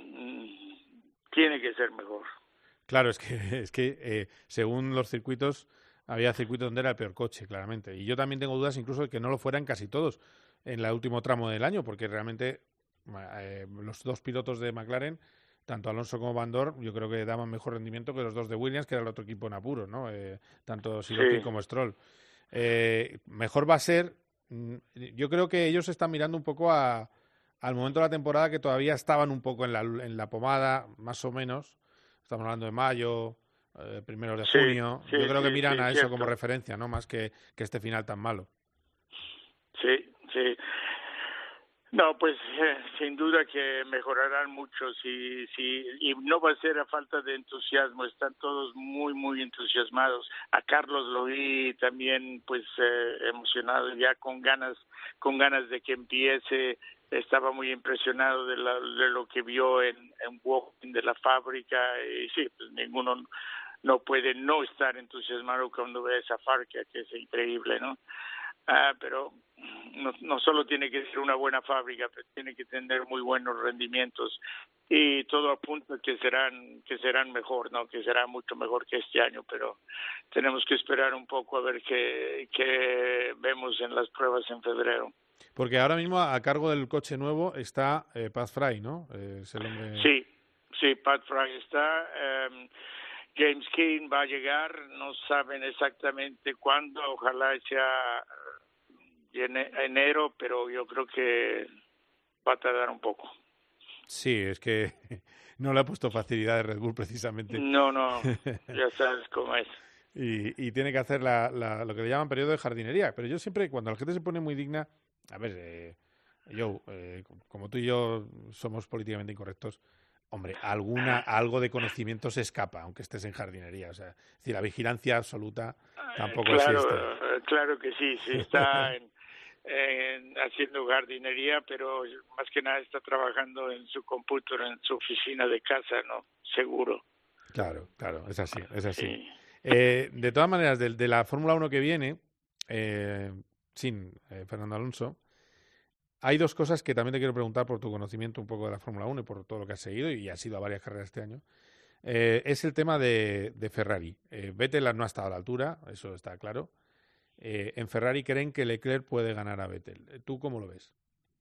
tiene que ser mejor. Claro, es que, es que eh, según los circuitos, había circuitos donde era el peor coche, claramente. Y yo también tengo dudas incluso de que no lo fueran casi todos en el último tramo del año, porque realmente eh, los dos pilotos de McLaren, tanto Alonso como Van Dorn, yo creo que daban mejor rendimiento que los dos de Williams, que era el otro equipo en apuros, ¿no? Eh, tanto Sirotkin sí. como Stroll. Eh, mejor va a ser, yo creo que ellos están mirando un poco a, al momento de la temporada que todavía estaban un poco en la, en la pomada, más o menos. Estamos hablando de mayo, eh, primeros de junio. Sí, sí, yo creo que miran sí, a eso cierto. Como referencia, ¿no? Más que, que este final tan malo. Sí, sí. No, pues eh, sin duda que mejorarán mucho, sí, sí, y no va a ser a falta de entusiasmo, están todos muy, muy entusiasmados. A Carlos lo vi también, pues, eh, emocionado, ya con ganas, con ganas de que empiece. estaba muy impresionado de, la, de lo que vio en, en Walking de la fábrica, y sí, pues ninguno no puede no estar entusiasmado cuando ve esa fábrica, que es increíble, ¿no? Ah, pero no, no solo tiene que ser una buena fábrica, pero tiene que tener muy buenos rendimientos, y todo apunta que serán que serán mejor, ¿no? Que será mucho mejor que este año, pero tenemos que esperar un poco a ver qué, qué vemos en las pruebas en febrero. Porque ahora mismo a cargo del coche nuevo está eh, Pat Fry, ¿no? Eh, es el hombre... Sí, sí, Pat Fry está. Um, James Keen va a llegar, no saben exactamente cuándo, ojalá sea en enero, pero yo creo que va a tardar un poco. Sí, es que no le ha puesto facilidad de Red Bull precisamente. No, no, ya sabes cómo es. Y, y tiene que hacer la, la, lo que le llaman periodo de jardinería. Pero yo siempre, cuando la gente se pone muy digna, a ver, eh, yo, eh, como tú y yo somos políticamente incorrectos, hombre, alguna algo de conocimiento se escapa, aunque estés en jardinería. O sea, es decir, la vigilancia absoluta tampoco claro, existe. Claro que sí, sí está en, en, haciendo jardinería, pero más que nada está trabajando en su computador, en su oficina de casa, ¿no? Seguro. Claro, claro, es así, es así. Sí. Eh, de todas maneras, de, de la Fórmula uno que viene, eh, sin eh, Fernando Alonso, hay dos cosas que también te quiero preguntar por tu conocimiento un poco de la Fórmula uno y por todo lo que has seguido, y has ido a varias carreras este año. Eh, es el tema de, de Ferrari. Eh, Vettel no ha estado a la altura, eso está claro. Eh, en Ferrari creen que Leclerc puede ganar a Vettel. ¿Tú cómo lo ves?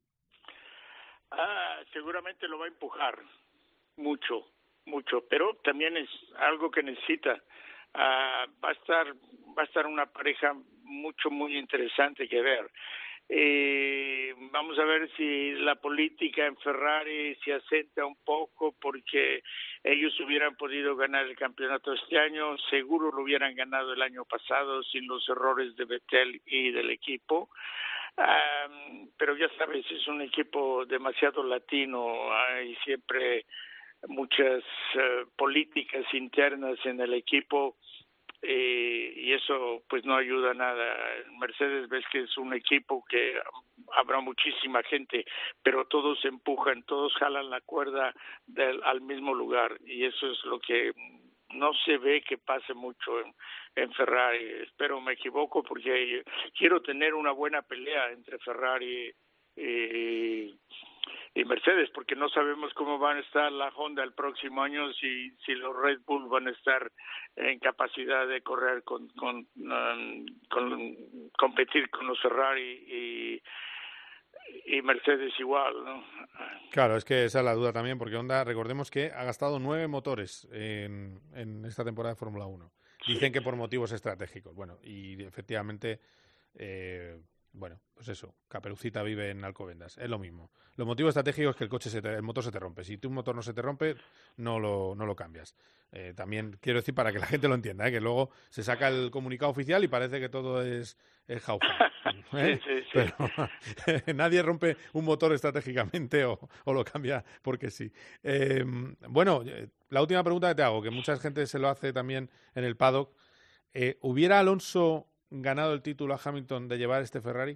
Ah, seguramente lo va a empujar mucho, mucho, pero también es algo que necesita. Ah, va a estar, va a estar una pareja mucho, muy interesante que ver. Eh, vamos a ver si la política en Ferrari se asenta un poco, porque ellos hubieran podido ganar el campeonato este año, seguro lo hubieran ganado el año pasado sin los errores de Vettel y del equipo. Um, pero ya sabes, es un equipo demasiado latino, hay siempre muchas uh, políticas internas en el equipo. Eh, y eso pues no ayuda nada. Mercedes ves que es un equipo que habrá muchísima gente, pero todos empujan, todos jalan la cuerda del, al mismo lugar, y eso es lo que no se ve que pase mucho en, en Ferrari. Espero me equivoco, porque quiero tener una buena pelea entre Ferrari y, y Mercedes, porque no sabemos cómo van a estar la Honda el próximo año, si si los Red Bull van a estar en capacidad de correr con con, um, con competir con los Ferrari y, y Mercedes igual, ¿no? Claro, es que esa es la duda también, porque Honda, recordemos que ha gastado nueve motores en, en esta temporada de Fórmula uno. Dicen sí. que por motivos estratégicos. Bueno, y efectivamente... Eh, Bueno, pues eso, Caperucita vive en Alcobendas, es lo mismo. Los motivos estratégicos es que el coche se te, el motor se te rompe. Si tu motor no se te rompe, no lo, no lo cambias. Eh, también quiero decir, para que la gente lo entienda, ¿eh? Que luego se saca el comunicado oficial y parece que todo es, es jauja. ¿eh? Sí, sí, sí. Pero nadie rompe un motor estratégicamente o, o lo cambia porque sí. Eh, bueno, la última pregunta que te hago, que mucha gente se lo hace también en el paddock. Eh, ¿Hubiera Alonso ganado el título a Hamilton de llevar este Ferrari?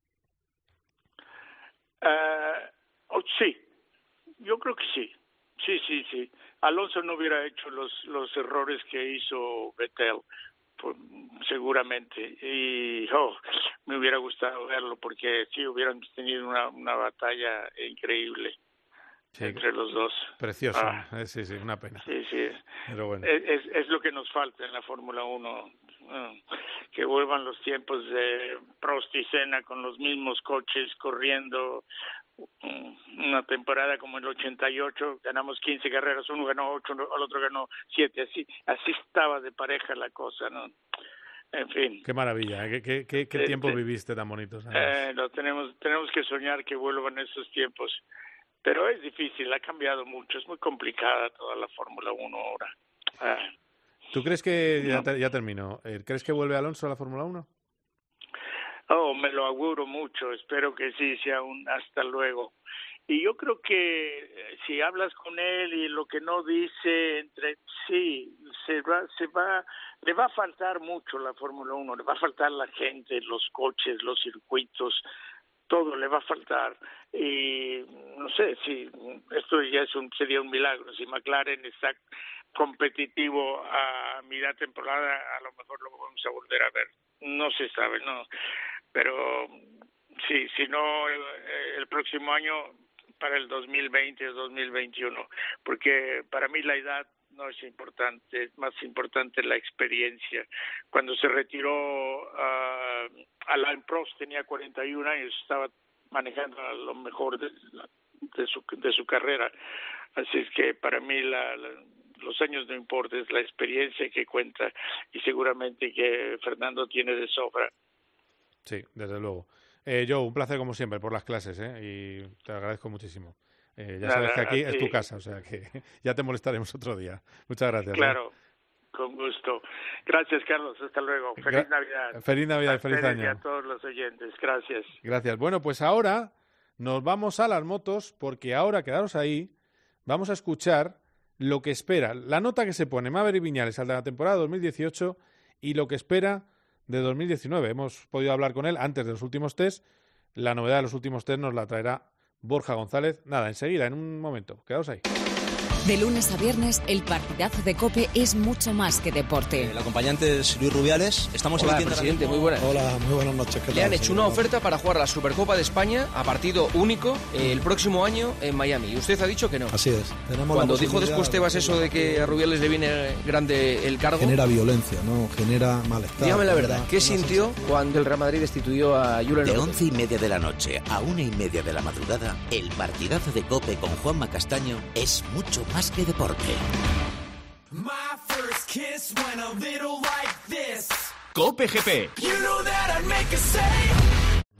Uh, oh, sí, yo creo que sí, sí, sí, sí. Alonso no hubiera hecho los los errores que hizo Vettel, pues, seguramente, y oh, me hubiera gustado verlo, porque sí hubieran tenido una, una batalla increíble. Sí, entre los dos. Precioso, ah, eh, sí, sí, una pena. Sí, sí. Pero bueno. Es, es, es lo que nos falta en la Fórmula uno, que vuelvan los tiempos de Prost y Senna con los mismos coches corriendo. Una temporada como el ochenta y ocho, ganamos quince carreras, uno ganó ocho, el otro ganó siete, así así estaba de pareja la cosa, ¿no? En fin. Qué maravilla, ¿eh? ¿Qué, qué, qué tiempo eh, viviste tan bonitos? Eh, lo tenemos, tenemos que soñar que vuelvan esos tiempos. Pero es difícil, ha cambiado mucho, es muy complicada toda la Fórmula uno ahora. Ah. ¿Tú crees que, ya, te, ya termino, ¿crees que vuelve Alonso a la Fórmula uno? Oh, me lo auguro mucho, espero que sí, sea un hasta luego. Y yo creo que si hablas con él y lo que no dice, entre sí, se va, se va, le va a faltar mucho la Fórmula uno, le va a faltar la gente, los coches, los circuitos. todo le va a faltar y no sé si esto ya es un, sería un milagro. Si McLaren está competitivo a mitad temporada, a lo mejor lo vamos a volver a ver. No se sabe, no. Pero sí, si no el, el próximo año, para el dos mil veinte o dos mil veintiuno, porque para mí la edad no es importante, es más importante la experiencia. Cuando se retiró uh, Alain Prost tenía cuarenta y un años, estaba manejando a lo mejor de, de, su, de su carrera. Así es que para mí la, la, los años no importan, es la experiencia que cuenta, y seguramente que Fernando tiene de sobra. Sí, desde luego. Eh, Joe, un placer como siempre por las clases, ¿eh? Y te agradezco muchísimo. Eh, ya Nada, sabes que aquí sí. es tu casa, o sea que ya te molestaremos otro día. Muchas gracias. Claro, ¿eh? Con gusto. Gracias, Carlos. Hasta luego. Feliz Gra Navidad. Feliz Navidad y feliz año. Y a todos los oyentes. Gracias. Gracias. Bueno, pues ahora nos vamos a las motos, porque ahora, quedaros ahí, vamos a escuchar lo que espera, la nota que se pone Maverick Viñales al de la temporada dos mil dieciocho y lo que espera de dos mil diecinueve. Hemos podido hablar con él antes de los últimos test. La novedad de los últimos test nos la traerá Borja González. Nada, enseguida, en un momento. Quedaos ahí. De lunes a viernes, el partidazo de COPE es mucho más que deporte. El acompañante es Luis Rubiales. Estamos Hola, emitiendo presidente, muy buenas. Hola, muy buenas noches. Le han hecho una oferta para jugar la Supercopa de España a partido único eh, el próximo año en Miami. Y usted ha dicho que no. Así es. Tenemos Cuando dijo después Tebas eso de que a Rubiales le viene grande el cargo... Genera violencia, ¿no? Genera malestar. Dígame la verdad, ¿qué sintió cuando el Real Madrid destituyó a Julen De once y media de la noche a una y media de la madrugada, el partidazo de COPE con Juanma Castaño es mucho más que deporte. My first kiss went a little like this. COPE G P. You know that I'd make a say.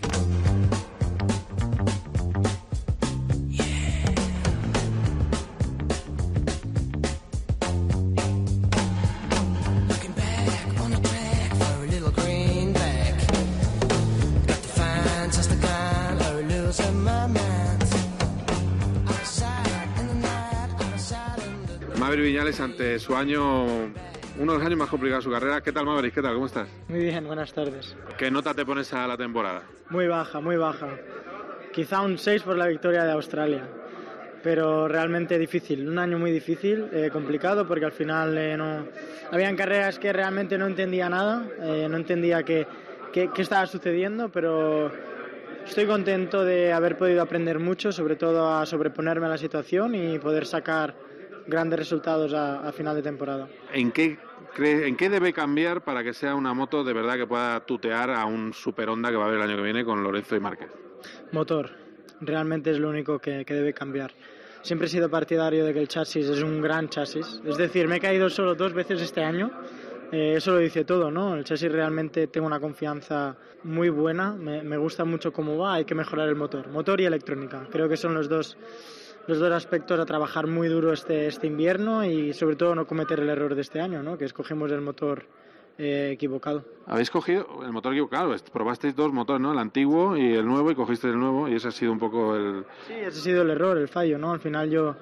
Maverick Viñales ante su año, uno de los años más complicados de su carrera. ¿Qué tal, Maverick? ¿Qué tal? ¿Cómo estás? Muy bien, buenas tardes. ¿Qué nota te pones a la temporada? Muy baja, muy baja. Quizá un seis por la victoria de Australia, pero realmente difícil. Un año muy difícil, eh, complicado, porque al final eh, no habían carreras que realmente no entendía nada, eh, no entendía qué, qué, qué estaba sucediendo, pero estoy contento de haber podido aprender mucho, sobre todo a sobreponerme a la situación y poder sacar grandes resultados a, a final de temporada. ¿En qué, cree, ¿En qué debe cambiar para que sea una moto de verdad que pueda tutear a un Super Honda que va a haber el año que viene con Lorenzo y Márquez? Motor, realmente es lo único que, que debe cambiar. Siempre he sido partidario de que el chasis es un gran chasis, es decir, me he caído solo dos veces este año, eh, eso lo dice todo, ¿no? El chasis realmente tengo una confianza muy buena, me, me gusta mucho cómo va, hay que mejorar el motor, motor y electrónica, creo que son los dos los dos aspectos a trabajar muy duro este, este invierno y sobre todo no cometer el error de este año, ¿no? Que escogimos el motor eh, equivocado. Habéis cogido el motor equivocado, probasteis dos motores, ¿no? El antiguo y el nuevo, y cogisteis el nuevo, y ese ha sido un poco el... Sí, ese ha sido el error, el fallo, ¿no? Al final yo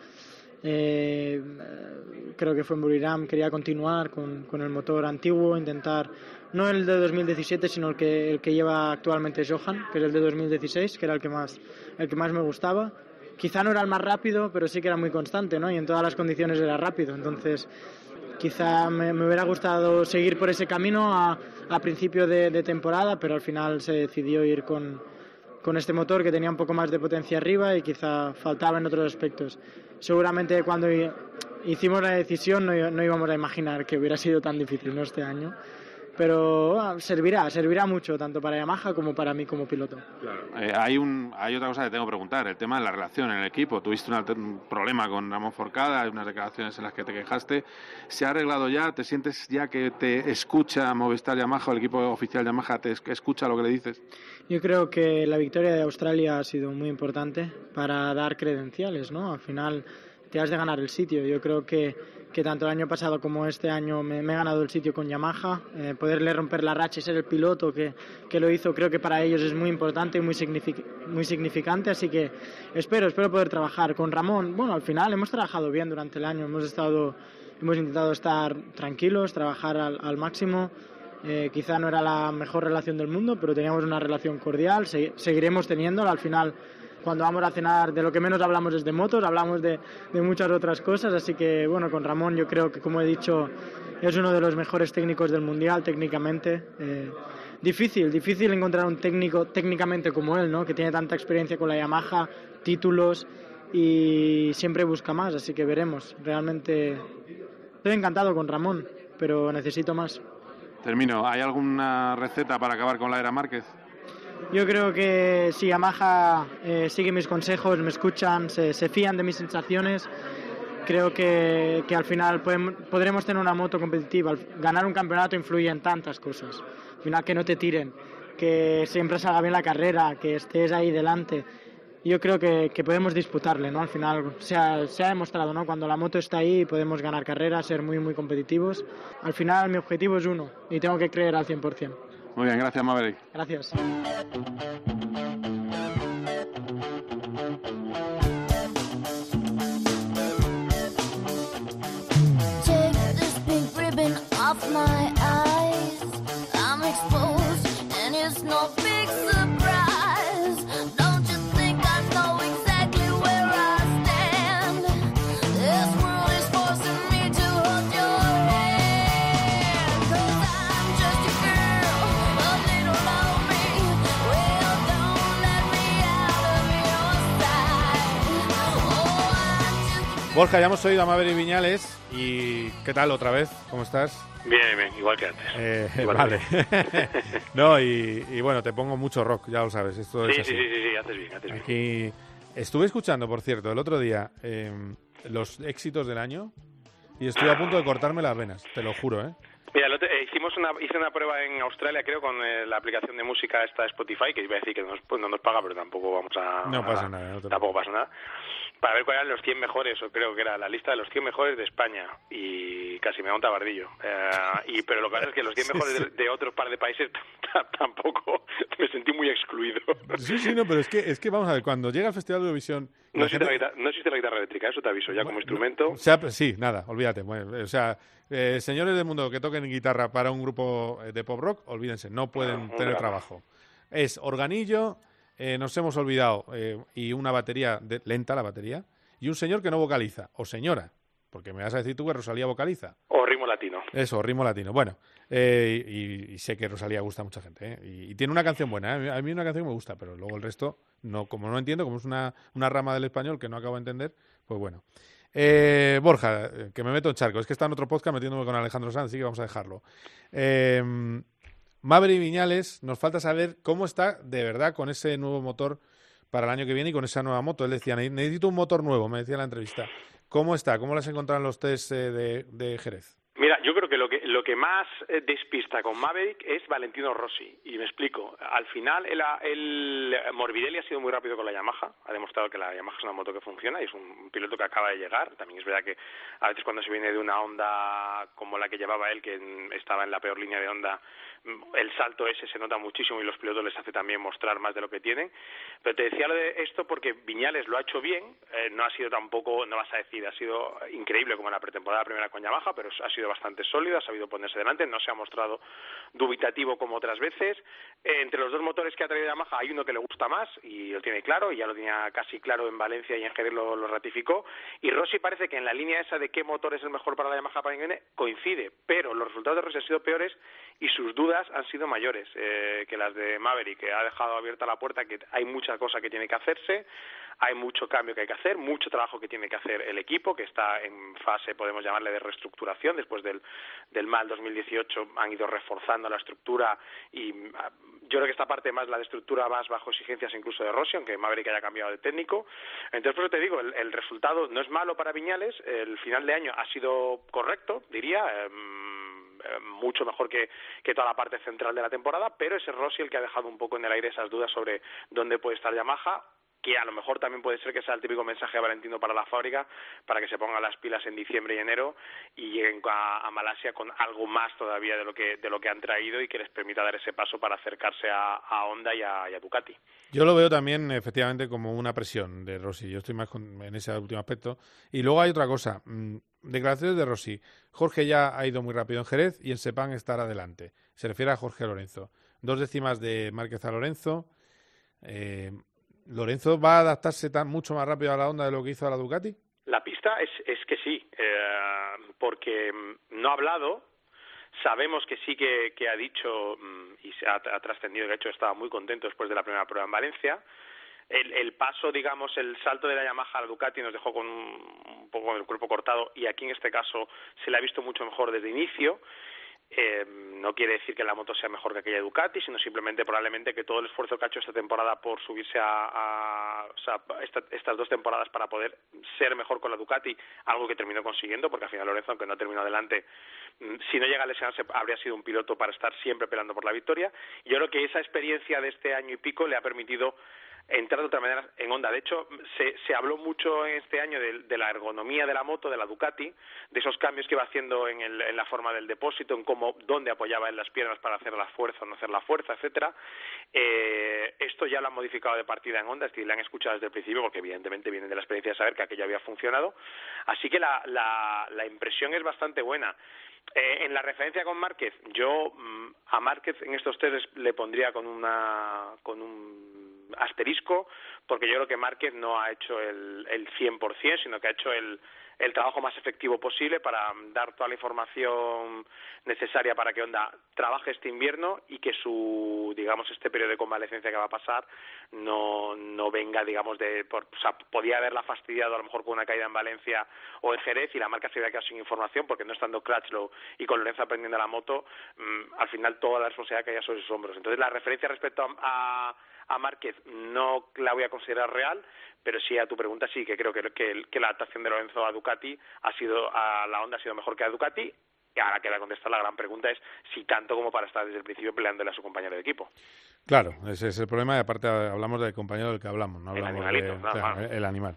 eh, creo que fue en Buriram, quería continuar con, con el motor antiguo, intentar, no el de dos mil diecisiete, sino el que, el que lleva actualmente Johan, que es el de dos mil dieciséis, que era el que más, el que más me gustaba. Quizá no era el más rápido, pero sí que era muy constante, ¿no? Y en todas las condiciones era rápido. Entonces, quizá me, me hubiera gustado seguir por ese camino a, a principio de, de temporada, pero al final se decidió ir con, con este motor que tenía un poco más de potencia arriba y quizá faltaba en otros aspectos. Seguramente cuando hicimos la decisión no, no íbamos a imaginar que hubiera sido tan difícil, ¿no? Este año. Pero bueno, servirá, servirá mucho, tanto para Yamaha como para mí como piloto. Claro. Eh, hay un, hay otra cosa que tengo que preguntar, el tema de la relación en el equipo. Tuviste una, un problema con Ramón Forcada, hay unas declaraciones en las que te quejaste. ¿Se ha arreglado ya? ¿Te sientes ya que te escucha Movistar Yamaha o el equipo oficial Yamaha te escucha lo que le dices? Yo creo que la victoria de Australia ha sido muy importante para dar credenciales, ¿no? Al final te has de ganar el sitio. Yo creo que que tanto el año pasado como este año me, me he ganado el sitio con Yamaha, eh, poderle romper la racha y ser el piloto que, que lo hizo, creo que para ellos es muy importante y muy, signific- muy significante, así que espero, espero poder trabajar con Ramón. Bueno, al final hemos trabajado bien durante el año, hemos estado, hemos intentado estar tranquilos, trabajar al, al máximo. Eh, quizá no era la mejor relación del mundo, pero teníamos una relación cordial, se, seguiremos teniéndola. Al final, cuando vamos a cenar, de lo que menos hablamos es de motos, hablamos de, de muchas otras cosas, así que bueno, con Ramón yo creo que, como he dicho, es uno de los mejores técnicos del mundial técnicamente. Eh, difícil, difícil encontrar un técnico técnicamente como él, ¿no? Que tiene tanta experiencia con la Yamaha, títulos y siempre busca más, así que veremos. Realmente estoy encantado con Ramón, pero necesito más. Termino. ¿Hay alguna receta para acabar con la era Márquez? Yo creo que si Yamaha eh, sigue mis consejos, me escuchan, se, se fían de mis sensaciones, creo que, que al final podemos, podremos tener una moto competitiva. Ganar un campeonato influye en tantas cosas. Al final, que no te tiren, que siempre salga bien la carrera, que estés ahí delante. Yo creo que, que podemos disputarle, ¿no? Al final se ha, se ha demostrado, ¿no? Cuando la moto está ahí podemos ganar carreras, ser muy, muy competitivos. Al final mi objetivo es uno y tengo que creer al cien por ciento. Muy bien, gracias, Maverick. Gracias. Take this pink ribbon off my eyes. I'm exposed and it's no big surprise. Don't you think I know exactly where I stand? This world is forcing me to hold your hand. 'Cause I'm just a girl, a little lonely. Well, don't let me out of your sight. Oh, I'm just... Borja, ya hemos oído a Maverick Viñales. ¿Y qué tal otra vez? ¿Cómo estás? Bien, bien, igual que antes. Eh, igual vale. Que No, y, y bueno, te pongo mucho rock, ya lo sabes. Esto sí, es sí, así. sí, sí, sí, haces bien, haces bien. Aquí estuve escuchando, por cierto, el otro día eh, los éxitos del año y estoy a punto de cortarme las venas, te lo juro, ¿eh? Mira, lo te, eh, hicimos una, hice una prueba en Australia, creo, con eh, la aplicación de música esta Spotify, que iba a decir que no nos, pues no nos paga, pero tampoco vamos a... No pasa a, nada. No te tampoco pasa nada. Para ver cuáles eran los cien mejores, o creo que era la lista de los cien mejores de España, y casi me da un tabardillo. Eh, y pero lo que pasa es que los cien Sí, mejores sí. de, de otros par de países tampoco me sentí muy excluido. Sí, sí, no, pero es que, es que vamos a ver, cuando llega el Festival de Eurovisión... No la existe, gente- la guitarra, no existe la guitarra eléctrica, eso te aviso ya como instrumento. O sea, pues sí, nada, olvídate. Bueno, o sea, eh, señores del mundo que toquen guitarra para un grupo eh, de pop rock, olvídense, no pueden No, tener no. trabajo. Es organillo, eh, nos hemos olvidado, eh, y una batería de- lenta, la batería, y un señor que no vocaliza, o señora, porque me vas a decir tú que Rosalía vocaliza. O ritmo latino. Eso, ritmo latino. Bueno, eh, y, y sé que Rosalía gusta a mucha gente, ¿eh? Y, y tiene una canción buena, ¿eh? A mí una canción me gusta, pero luego el resto, no, como no entiendo, como es una, una rama del español que no acabo de entender, pues bueno. Eh, Borja, eh, que me meto en charco, es que está en otro podcast metiéndome con Alejandro Sanz, así que vamos a dejarlo. Eh, Maverick Viñales, nos falta saber cómo está de verdad con ese nuevo motor para el año que viene y con esa nueva moto. Él decía, "Ne- necesito un motor nuevo", me decía en la entrevista. ¿Cómo está? ¿Cómo lo has encontrado en los test eh, de, de Jerez? Mira, yo creo que lo que lo que más eh, despista con Maverick es Valentino Rossi, y me explico. Al final, el, el Morbidelli ha sido muy rápido con la Yamaha, ha demostrado que la Yamaha es una moto que funciona y es un piloto que acaba de llegar. También es verdad que a veces cuando se viene de una Honda como la que llevaba él, que en- estaba en la peor línea de Honda, mm, el salto ese se nota muchísimo y los pilotos les hace también mostrar más de lo que tienen. Pero te decía lo de esto porque Viñales lo ha hecho bien, eh, no ha sido tampoco, no vas a decir, ha sido increíble como en la pretemporada primera con Yamaha, pero ha sido bastante sólido, ha sabido ponerse delante, no se ha mostrado dubitativo como otras veces. Eh, entre los dos motores que ha traído Yamaha hay uno que le gusta más y lo tiene claro, y ya lo tenía casi claro en Valencia y en Jerez lo, lo ratificó, y Rossi parece que en la línea esa de qué motor es el mejor para la Yamaha para el año que viene coincide, pero los resultados de Rossi han sido peores y sus dudas han sido mayores eh, que las de Maverick, que ha dejado abierta la puerta, que hay mucha cosa que tiene que hacerse, hay mucho cambio que hay que hacer, mucho trabajo que tiene que hacer el equipo, que está en fase, podemos llamarle, de reestructuración. Después del, del mal dos mil dieciocho han ido reforzando la estructura, y ah, yo creo que esta parte más la de estructura más bajo exigencias incluso de Rossi, aunque Maverick haya cambiado de técnico. Entonces, por eso te digo, el, el resultado no es malo para Viñales, el final de año ha sido correcto, diría, eh, mucho mejor que, que toda la parte central de la temporada, pero es Rossi el que ha dejado un poco en el aire esas dudas sobre dónde puede estar Yamaha. que a lo mejor también puede ser que sea el típico mensaje de Valentino para la fábrica, para que se pongan las pilas en diciembre y enero y lleguen a, a Malasia con algo más todavía de lo que de lo que han traído y que les permita dar ese paso para acercarse a, a Honda y a, y a Ducati. Yo lo veo también, efectivamente, como una presión de Rossi. Yo estoy más con, en ese último aspecto. Y luego hay otra cosa. Mmm, declaraciones de Rossi. Jorge ya ha ido muy rápido en Jerez y en Sepang estará adelante. Se refiere a Jorge Lorenzo. Dos décimas de Márquez a Lorenzo. Eh, ¿Lorenzo va a adaptarse tan mucho más rápido a la Honda de lo que hizo a la Ducati? La pista es, es que sí, eh, porque no ha hablado. Sabemos que sí que, que ha dicho y se ha, ha trascendido, de hecho estaba muy contento después de la primera prueba en Valencia. El, el paso, digamos, el salto de la Yamaha a la Ducati nos dejó con un, un poco el cuerpo cortado y aquí en este caso se le ha visto mucho mejor desde inicio. Eh, no quiere decir que la moto sea mejor que aquella Ducati, sino simplemente probablemente que todo el esfuerzo que ha hecho esta temporada por subirse a, a o sea, esta, estas dos temporadas para poder ser mejor con la Ducati, algo que terminó consiguiendo, porque al final Lorenzo, aunque no ha terminado adelante, si no llega a lesionarse habría sido un piloto para estar siempre peleando por la victoria. Y yo creo que esa experiencia de este año y pico le ha permitido entrar de otra manera en Honda. De hecho, se, se habló mucho en este año de, de la ergonomía de la moto, de la Ducati, de esos cambios que iba haciendo en, el, en la forma del depósito, en cómo, dónde apoyaba en las piernas para hacer la fuerza o no hacer la fuerza, etcétera. Eh, esto ya lo han modificado de partida en Honda, es decir, le han escuchado desde el principio, porque evidentemente vienen de la experiencia de saber que aquello había funcionado. Así que la, la, la impresión es bastante buena. Eh, en la referencia con Márquez, yo mmm, a Márquez en estos test le pondría con una con un asterisco, porque yo creo que Márquez no ha hecho el, el cien por ciento, sino que ha hecho el, el trabajo más efectivo posible para dar toda la información necesaria para que Honda trabaje este invierno y que su, digamos, este periodo de convalecencia que va a pasar no, no venga, digamos, de... Por, o sea, podía haberla fastidiado a lo mejor con una caída en Valencia o en Jerez y la marca se hubiera quedado sin información porque no estando Crutchlow y con Lorenzo aprendiendo la moto, mmm, al final toda la responsabilidad caía sobre sus hombros. Entonces la referencia respecto a... a A Márquez no la voy a considerar real, pero sí a tu pregunta sí que creo que, que, que la adaptación de Lorenzo a Ducati ha sido a la Honda ha sido mejor que a Ducati. Y ahora que la contesta la gran pregunta es si tanto como para estar desde el principio peleándole a su compañero de equipo. Claro, ese es el problema y aparte hablamos del compañero del que hablamos, no hablamos el de no, o sea, el animal.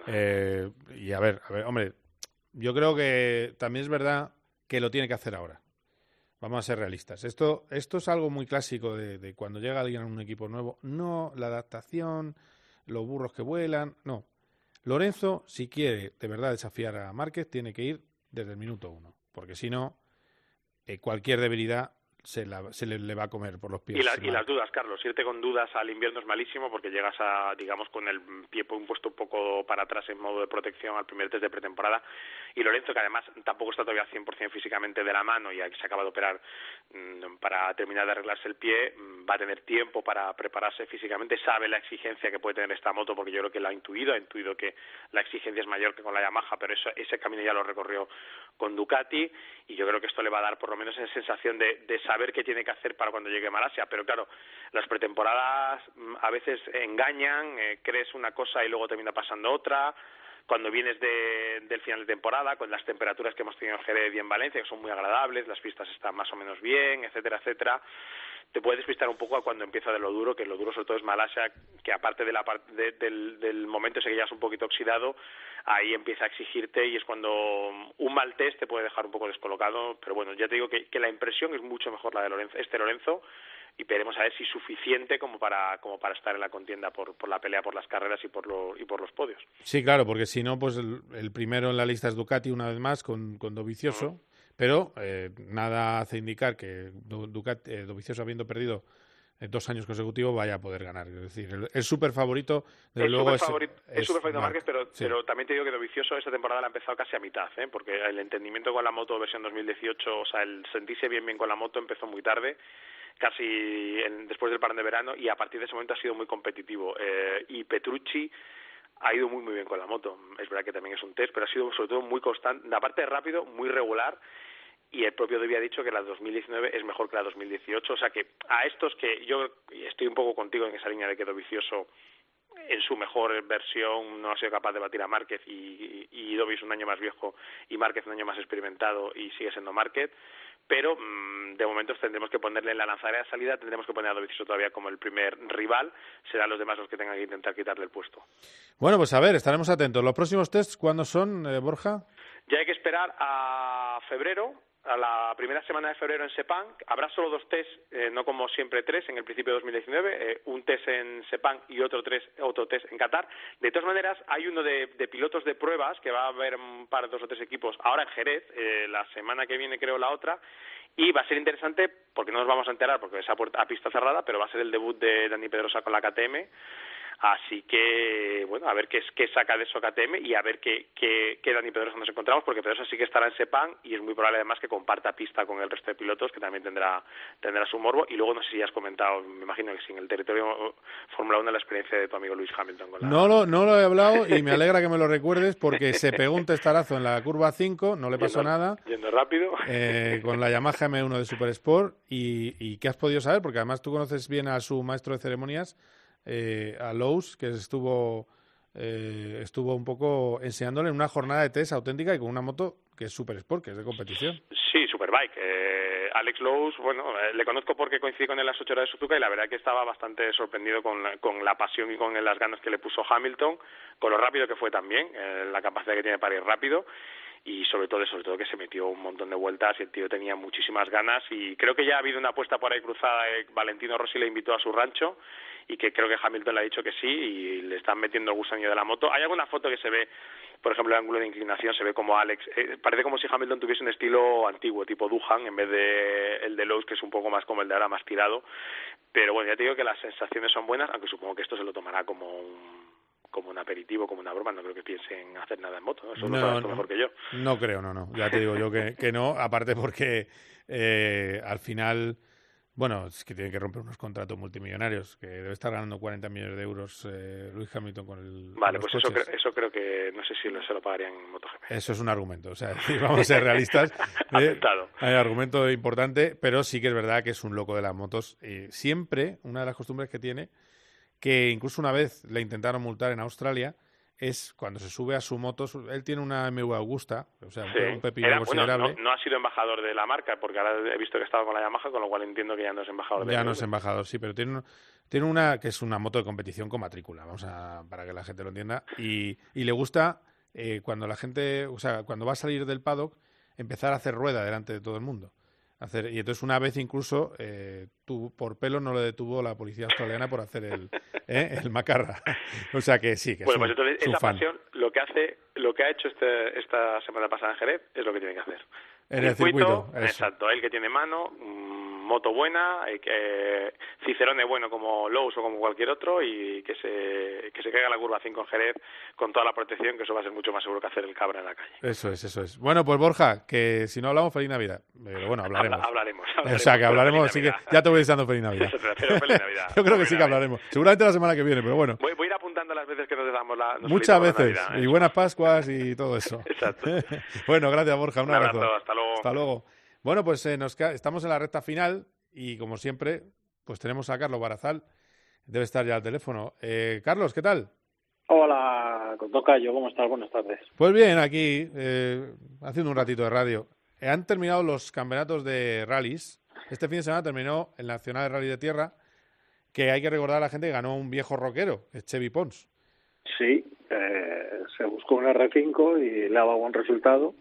Eh, y a ver, a ver, hombre, yo creo que también es verdad que lo tiene que hacer ahora. Vamos a ser realistas. Esto, esto es algo muy clásico de, de cuando llega alguien a un equipo nuevo. No, la adaptación, los burros que vuelan, no. Lorenzo, si quiere de verdad desafiar a Márquez, tiene que ir desde el minuto uno. Porque si no, eh, cualquier debilidad se, la, se le, le va a comer por los pies. Y, la, y las dudas, Carlos. Irte con dudas al invierno es malísimo porque llegas a, digamos, con el pie puesto un poco para atrás en modo de protección al primer test de pretemporada. Y Lorenzo, que además tampoco está todavía cien por ciento físicamente de la mano y se acaba de operar mmm, para terminar de arreglarse el pie, mmm, va a tener tiempo para prepararse físicamente. Sabe la exigencia que puede tener esta moto porque yo creo que la ha intuido, ha intuido que la exigencia es mayor que con la Yamaha, pero eso, ese camino ya lo recorrió con Ducati y yo creo que esto le va a dar por lo menos esa sensación de, de saber qué tiene que hacer para cuando llegue a Malasia. Pero claro, las pretemporadas mmm, a veces engañan, eh, crees una cosa y luego termina pasando otra. Cuando vienes de, del final de temporada, con las temperaturas que hemos tenido en Jerez y en Valencia, que son muy agradables, las pistas están más o menos bien, etcétera, etcétera, te puedes despistar un poco a cuando empieza de lo duro, que lo duro sobre todo es Malasia, que aparte de la de, del, del momento ese que ya es un poquito oxidado, ahí empieza a exigirte y es cuando un mal test te puede dejar un poco descolocado, pero bueno, ya te digo que, que la impresión es mucho mejor la de Lorenzo, este Lorenzo, y veremos a ver si suficiente como para como para estar en la contienda por, por la pelea por las carreras y por lo, y por los podios. Sí, claro, porque si no, pues el, el primero en la lista es Ducati una vez más con, con Dovizioso, uh-huh. pero eh, nada hace indicar que Ducati, eh, Dovizioso habiendo perdido eh, dos años consecutivos vaya a poder ganar. Es decir, el, el súper favorito, desde el luego super favorito, es, es súper favorito Márquez, pero, sí. pero también te digo que Dovizioso esta temporada la ha empezado casi a mitad, ¿eh? porque el entendimiento con la moto versión dos mil dieciocho, o sea, el sentirse bien bien con la moto empezó muy tarde, casi en, después del parón de verano, y a partir de ese momento ha sido muy competitivo. Eh, y Petrucci ha ido muy muy bien con la moto. Es verdad que también es un test, pero ha sido sobre todo muy constante. La parte de rápido, muy regular, y el propio Debbie ha dicho que la dos mil diecinueve es mejor que la dos mil dieciocho. O sea que a estos que yo estoy un poco contigo en esa línea de que Dovizioso en su mejor versión no ha sido capaz de batir a Márquez y, y, y Dobby es un año más viejo y Márquez un año más experimentado y sigue siendo Márquez, pero mmm, de momento tendremos que ponerle en la lanzadera de salida, tendremos que poner a Dovizioso todavía como el primer rival, serán los demás los que tengan que intentar quitarle el puesto. Bueno, pues a ver, estaremos atentos. ¿Los próximos tests cuándo son, eh, Borja? Ya hay que esperar a febrero, a la primera semana de febrero en Sepang. Habrá solo dos test, eh, no como siempre tres, en el principio de dos mil diecinueve, eh, un test en Sepang y otro, tres, otro test en Qatar. De todas maneras, hay uno de, de pilotos de pruebas, que va a haber un par, dos o tres equipos, ahora en Jerez, eh, la semana que viene creo la otra, y va a ser interesante, porque no nos vamos a enterar, porque es a, puerta, a pista cerrada, pero va a ser el debut de Dani Pedrosa con la K T M. Así que, bueno, a ver qué, qué saca de eso K T M y a ver qué, qué, qué Dani Pedrosa nos encontramos, porque Pedrosa sí que estará en Sepang y es muy probable además que comparta pista con el resto de pilotos, que también tendrá tendrá su morbo. Y luego no sé si ya has comentado, me imagino que sí, en el territorio Fórmula uno la experiencia de tu amigo Lewis Hamilton. Con la... No lo, no lo he hablado y me alegra que me lo recuerdes porque se pegó un testarazo en la curva cinco, no le pasó yendo, nada. Yendo rápido. Eh, con la Yamaha M uno de Super Sport y, y ¿qué has podido saber? Porque además tú conoces bien a su maestro de ceremonias, Eh, a Lowe's, que estuvo eh, estuvo un poco enseñándole en una jornada de test auténtica y con una moto que es Super Sport, que es de competición. Sí, Superbike. Eh, Alex Lowe's, bueno, eh, le conozco porque coincidí con él en las ocho horas de Suzuka y la verdad que estaba bastante sorprendido con la, con la pasión y con las ganas que le puso Hamilton, con lo rápido que fue también, eh, la capacidad que tiene para ir rápido. Y sobre todo, sobre todo que se metió un montón de vueltas y el tío tenía muchísimas ganas y creo que ya ha habido una apuesta por ahí cruzada, eh, Valentino Rossi le invitó a su rancho y que creo que Hamilton le ha dicho que sí y le están metiendo el gusanillo de la moto. Hay alguna foto que se ve, por ejemplo, el ángulo de inclinación, se ve como Alex, eh, parece como si Hamilton tuviese un estilo antiguo, tipo Duhan, en vez de el de Lowe's, que es un poco más como el de ahora, más tirado, pero bueno, ya te digo que las sensaciones son buenas, aunque supongo que esto se lo tomará como un como un aperitivo, como una broma, no creo que piensen hacer nada en moto, ¿no? Eso no, lo sabes tú no, mejor que yo. No creo, no, no, ya te digo yo que, que no, aparte porque eh, al final, bueno, es que tiene que romper unos contratos multimillonarios, que debe estar ganando cuarenta millones de euros eh, Lewis Hamilton con el Vale, con los pues eso coches. creo, eso creo que no sé si se lo pagarían en MotoGP. Eso es un argumento, o sea, vamos a ser realistas. eh, hay argumento importante, pero sí que es verdad que es un loco de las motos. Eh, siempre, una de las costumbres que tiene, que incluso una vez le intentaron multar en Australia, es cuando se sube a su moto, él tiene una M W Augusta, o sea, sí. un pepino Era, considerable. Bueno, no, no ha sido embajador de la marca, porque ahora he visto que estaba con la Yamaha, con lo cual entiendo que ya no es embajador de Ya la no es embajador, sí, pero tiene, tiene una que es una moto de competición con matrícula, vamos a para que la gente lo entienda, y, y le gusta eh, cuando la gente, o sea, cuando va a salir del paddock, empezar a hacer rueda delante de todo el mundo. Hacer, y entonces una vez incluso eh, tú, por pelo no le detuvo la policía australiana por hacer el, ¿eh? el macarra. O sea que sí, que bueno, es un, pues entonces esa fan. pasión, lo que hace, lo que ha hecho este, esta semana pasada en Jerez es lo que tiene que hacer. En el circuito, circuito exacto, él que tiene mano, mmm, moto buena, eh, que Cicerone bueno como Lowe's o como cualquier otro y que se que se caiga la curva cinco en Jerez con toda la protección, que eso va a ser mucho más seguro que hacer el cabra en la calle. Eso es, eso es. Bueno, pues Borja, que si no hablamos, feliz Navidad. Pero bueno, hablaremos. Habla, hablaremos, hablaremos. O sea, que hablaremos, así que ya te voy deseando feliz Navidad. Eso, pero feliz Navidad. Yo creo que sí que hablaremos. Seguramente la semana que viene, pero bueno. Voy, voy a ir apuntando las veces que nos damos la nos Muchas veces. Navidad, ¿eh? Y buenas Pascuas y todo eso. Exacto. Bueno, gracias Borja, un, un abrazo. abrazo. Hasta luego. Hasta luego. Bueno, pues eh, nos queda, estamos en la recta final y como siempre, pues tenemos a Carlos Barazal. Debe estar ya al teléfono. Eh, Carlos, ¿qué tal? Hola, tocayo, ¿cómo estás? Buenas tardes. Pues bien, aquí, eh, haciendo un ratito de radio. Eh, han terminado los campeonatos de rallies. Este fin de semana terminó el Nacional de Rally de Tierra, que hay que recordar a la gente que ganó un viejo rockero, que es Chevy Pons. Sí, eh, se buscó un R cinco y le ha dado buen resultado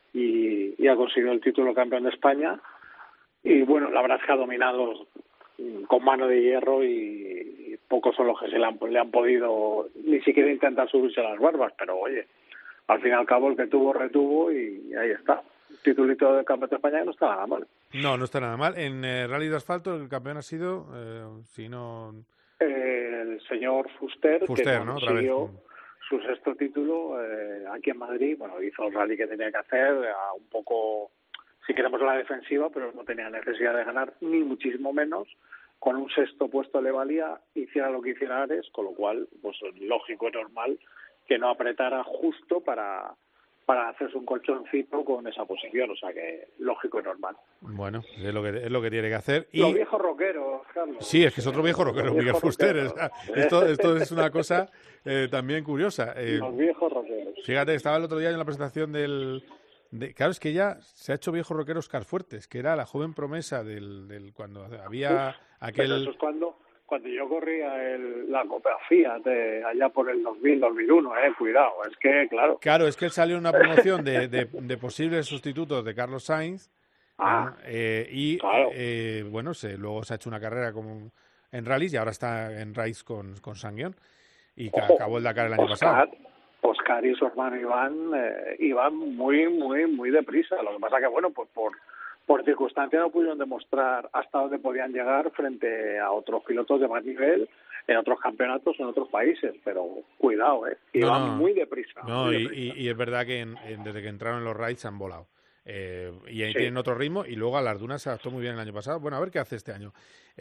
y, y ha conseguido el título campeón de España. Y bueno, la verdad es que ha dominado con mano de hierro y, y pocos son los que se le han, le han podido ni siquiera intentar subirse a las barbas, pero oye, al fin y al cabo el que tuvo retuvo y ahí está. Titulito del campeonato de España que no está nada mal. No, no está nada mal. En eh, rally de asfalto el campeón ha sido, eh, si no... Eh, el señor Fuster, Fuster, que ¿no? consiguió Otra vez. su sexto título eh, aquí en Madrid. Bueno, hizo el rally que tenía que hacer, a un poco, si queremos, la defensiva, pero no tenía necesidad de ganar, ni muchísimo menos. Con un sexto puesto le valía, hiciera lo que hiciera Ares, con lo cual, pues lógico y normal que no apretara justo para para hacerse un colchoncito con esa posición, o sea que lógico y normal. Bueno, es lo que es lo que tiene que hacer. Y... Los viejos rockeros, Carlos. Sí, es que es otro viejo rockero, Miguel Fuster. O sea, esto, esto es una cosa eh, también curiosa. Eh, Los viejos rockeros. Fíjate, estaba el otro día en la presentación del... De, claro, es que ya se ha hecho viejo rockero Oscar Fuertes, que era la joven promesa del, del cuando había Uf, aquel... Pero eso es cuando... Cuando yo corría el, la Copa Fiat de allá por el dos mil, dos mil uno, eh, cuidado, es que, claro. Claro, es que salió una promoción de, de, de posibles sustitutos de Carlos Sainz, ah, eh, y claro. eh, bueno, se, luego se ha hecho una carrera como en rallies y ahora está en rallies con, con Sanguión, y que Ojo, acabó el Dakar el año Oscar, pasado. Oscar y su hermano Iván eh, iban muy, muy, muy deprisa, lo que pasa que, bueno, pues por... por circunstancias no pudieron demostrar hasta dónde podían llegar frente a otros pilotos de más nivel en otros campeonatos en otros países, pero cuidado, eh, iban no, no, muy deprisa. No, muy y, deprisa. Y, y es verdad que en, en, desde que entraron en los raids se han volado. Eh, y ahí Sí. tienen otro ritmo, y luego a las dunas se adaptó muy bien el año pasado. Bueno, a ver qué hace este año.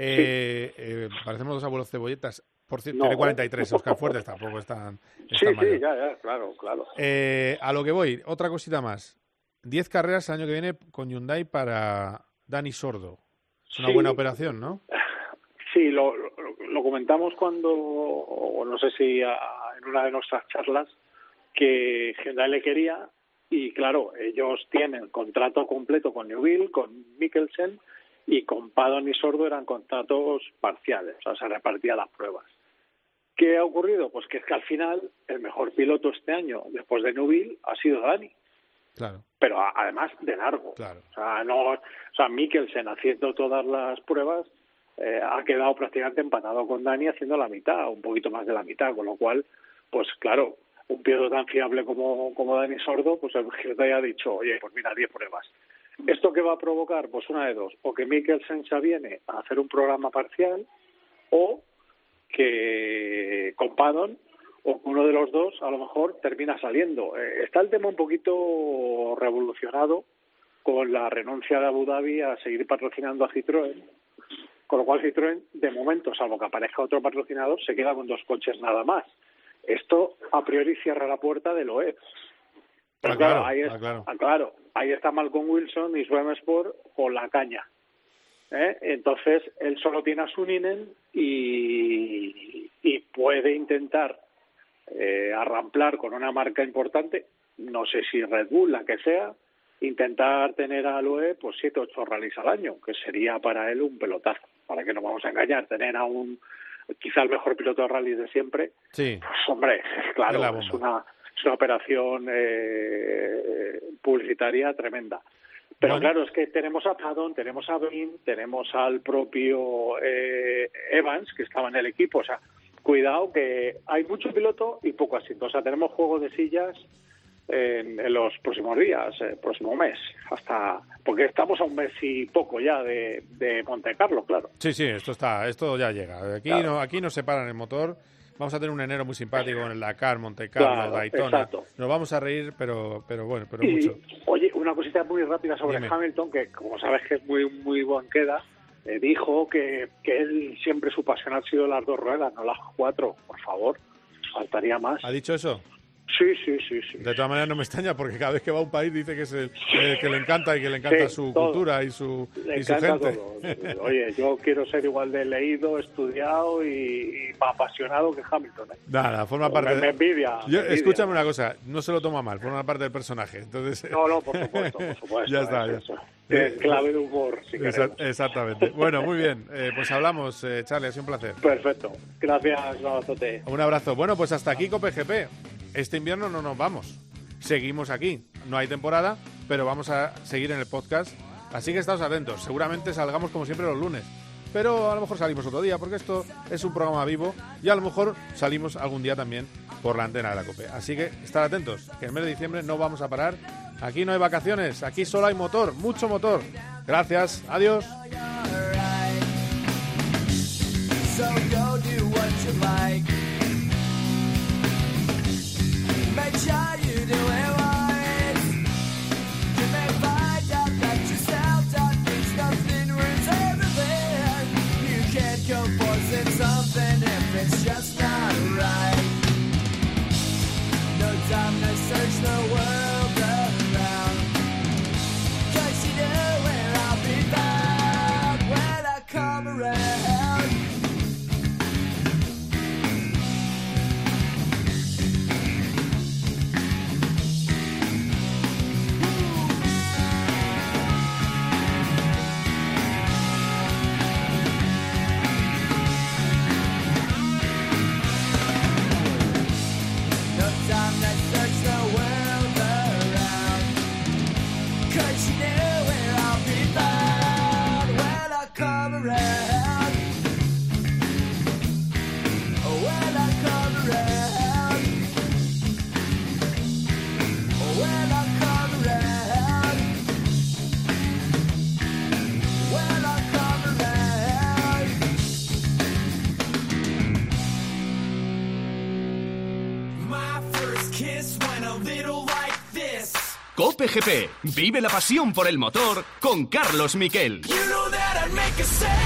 Eh, sí. eh, parecemos dos abuelos cebolletas. Por cierto, no. Tiene cuarenta y tres, Oscar Fuertes tampoco están, están Sí, mayor. sí, ya, ya, claro, claro. Eh, a lo que voy, otra cosita más. Diez carreras el año que viene con Hyundai para Dani Sordo. Es una sí. buena operación, ¿no? Sí, lo, lo, lo comentamos cuando, o no sé si a, en una de nuestras charlas, que Hyundai le quería, y claro, ellos tienen contrato completo con Newville, con Mikkelsen, y con Padon y Sordo eran contratos parciales, o sea, se repartían las pruebas. ¿Qué ha ocurrido? Pues que es que al final el mejor piloto este año, después de Newville, ha sido Dani. Claro. Pero a, además de largo. Claro. O sea, no, o sea, Mikkelsen haciendo todas las pruebas eh, ha quedado prácticamente empatado con Dani haciendo la mitad, un poquito más de la mitad, con lo cual, pues claro, un piloto tan fiable como, como Dani Sordo, pues el Hyundai ha dicho, oye, pues mira, diez pruebas. ¿Esto qué va a provocar? Pues una de dos, o que Mikkelsen se aviene a hacer un programa parcial, o que con Padon, o uno de los dos a lo mejor termina saliendo. Eh, está el tema un poquito revolucionado con la renuncia de Abu Dhabi a seguir patrocinando a Citroën, con lo cual Citroën, de momento, salvo que aparezca otro patrocinador, se queda con dos coches nada más. Esto, a priori, cierra la puerta del O E. Pero ah, claro, claro, ahí es, ah, claro. Ah, claro, ahí está Malcolm Wilson y su M Sport con la caña. ¿Eh? Entonces, él solo tiene a Suninen y, y puede intentar eh, arramplar con una marca importante, no sé si Red Bull, la que sea, intentar tener al O E pues siete, ocho rallies al año, que sería para él un pelotazo. Para que no vamos a engañar, tener a un quizá el mejor piloto de rally de siempre, sí. Pues hombre, claro, es una, es una operación eh, publicitaria tremenda. Pero bueno. Claro, es que tenemos a Padon, tenemos a Brin, tenemos al propio eh, Evans, que estaba en el equipo. O sea, cuidado que hay mucho piloto y poco asiento. O sea, tenemos juego de sillas en, en los próximos días, el próximo mes, hasta porque estamos a un mes y poco ya de, de Monte Carlo, claro. Sí, sí, esto está, esto ya llega. Aquí claro. no, aquí nos separan el motor. Vamos a tener un enero muy simpático en el Dakar, Monte Carlo, claro, Daytona. Exacto. Nos vamos a reír, pero, pero bueno, pero y, mucho. Oye, una cosita muy rápida sobre Dime. Hamilton, que como sabes que es muy muy banqueda, eh, dijo que, que él siempre su pasión ha sido las dos ruedas, no las cuatro. Por favor, faltaría más. ¿Ha dicho eso? Sí, sí, sí, sí. De todas maneras no me extraña porque cada vez que va a un país dice que, es el, eh, que le encanta y que le encanta sí, su todo. cultura y su, le y su gente. Todo. Oye, yo quiero ser igual de leído, estudiado y, y apasionado que Hamilton. ¿eh? Nada, forma parte me, me envidia, yo, me envidia. Escúchame una cosa, no se lo toma mal, forma parte del personaje. Entonces... No, no, por supuesto, por supuesto. Ya está, ya. Eso. Es clave de humor, si Exact, Exactamente. Bueno, muy bien. Eh, pues hablamos, eh, Charlie, ha sido un placer. Perfecto. Gracias, un abrazote. Un abrazo. Bueno, pues hasta aquí Cope G P. Este invierno no nos vamos. Seguimos aquí. No hay temporada, pero vamos a seguir en el podcast. Así que estaos atentos. Seguramente salgamos como siempre los lunes. Pero a lo mejor salimos otro día, porque esto es un programa vivo y a lo mejor salimos algún día también por la antena de la COPE. Así que estar atentos, que en el mes de diciembre no vamos a parar. Aquí no hay vacaciones, aquí solo hay motor, mucho motor. Gracias, adiós. Something if it's just not right. No time to search the world. the red. When I come red. When I come red. When I come red. My first kiss went a little like this. COPE G P. Vive la pasión por el motor con Carlos Miquel. You know that I'd make a say.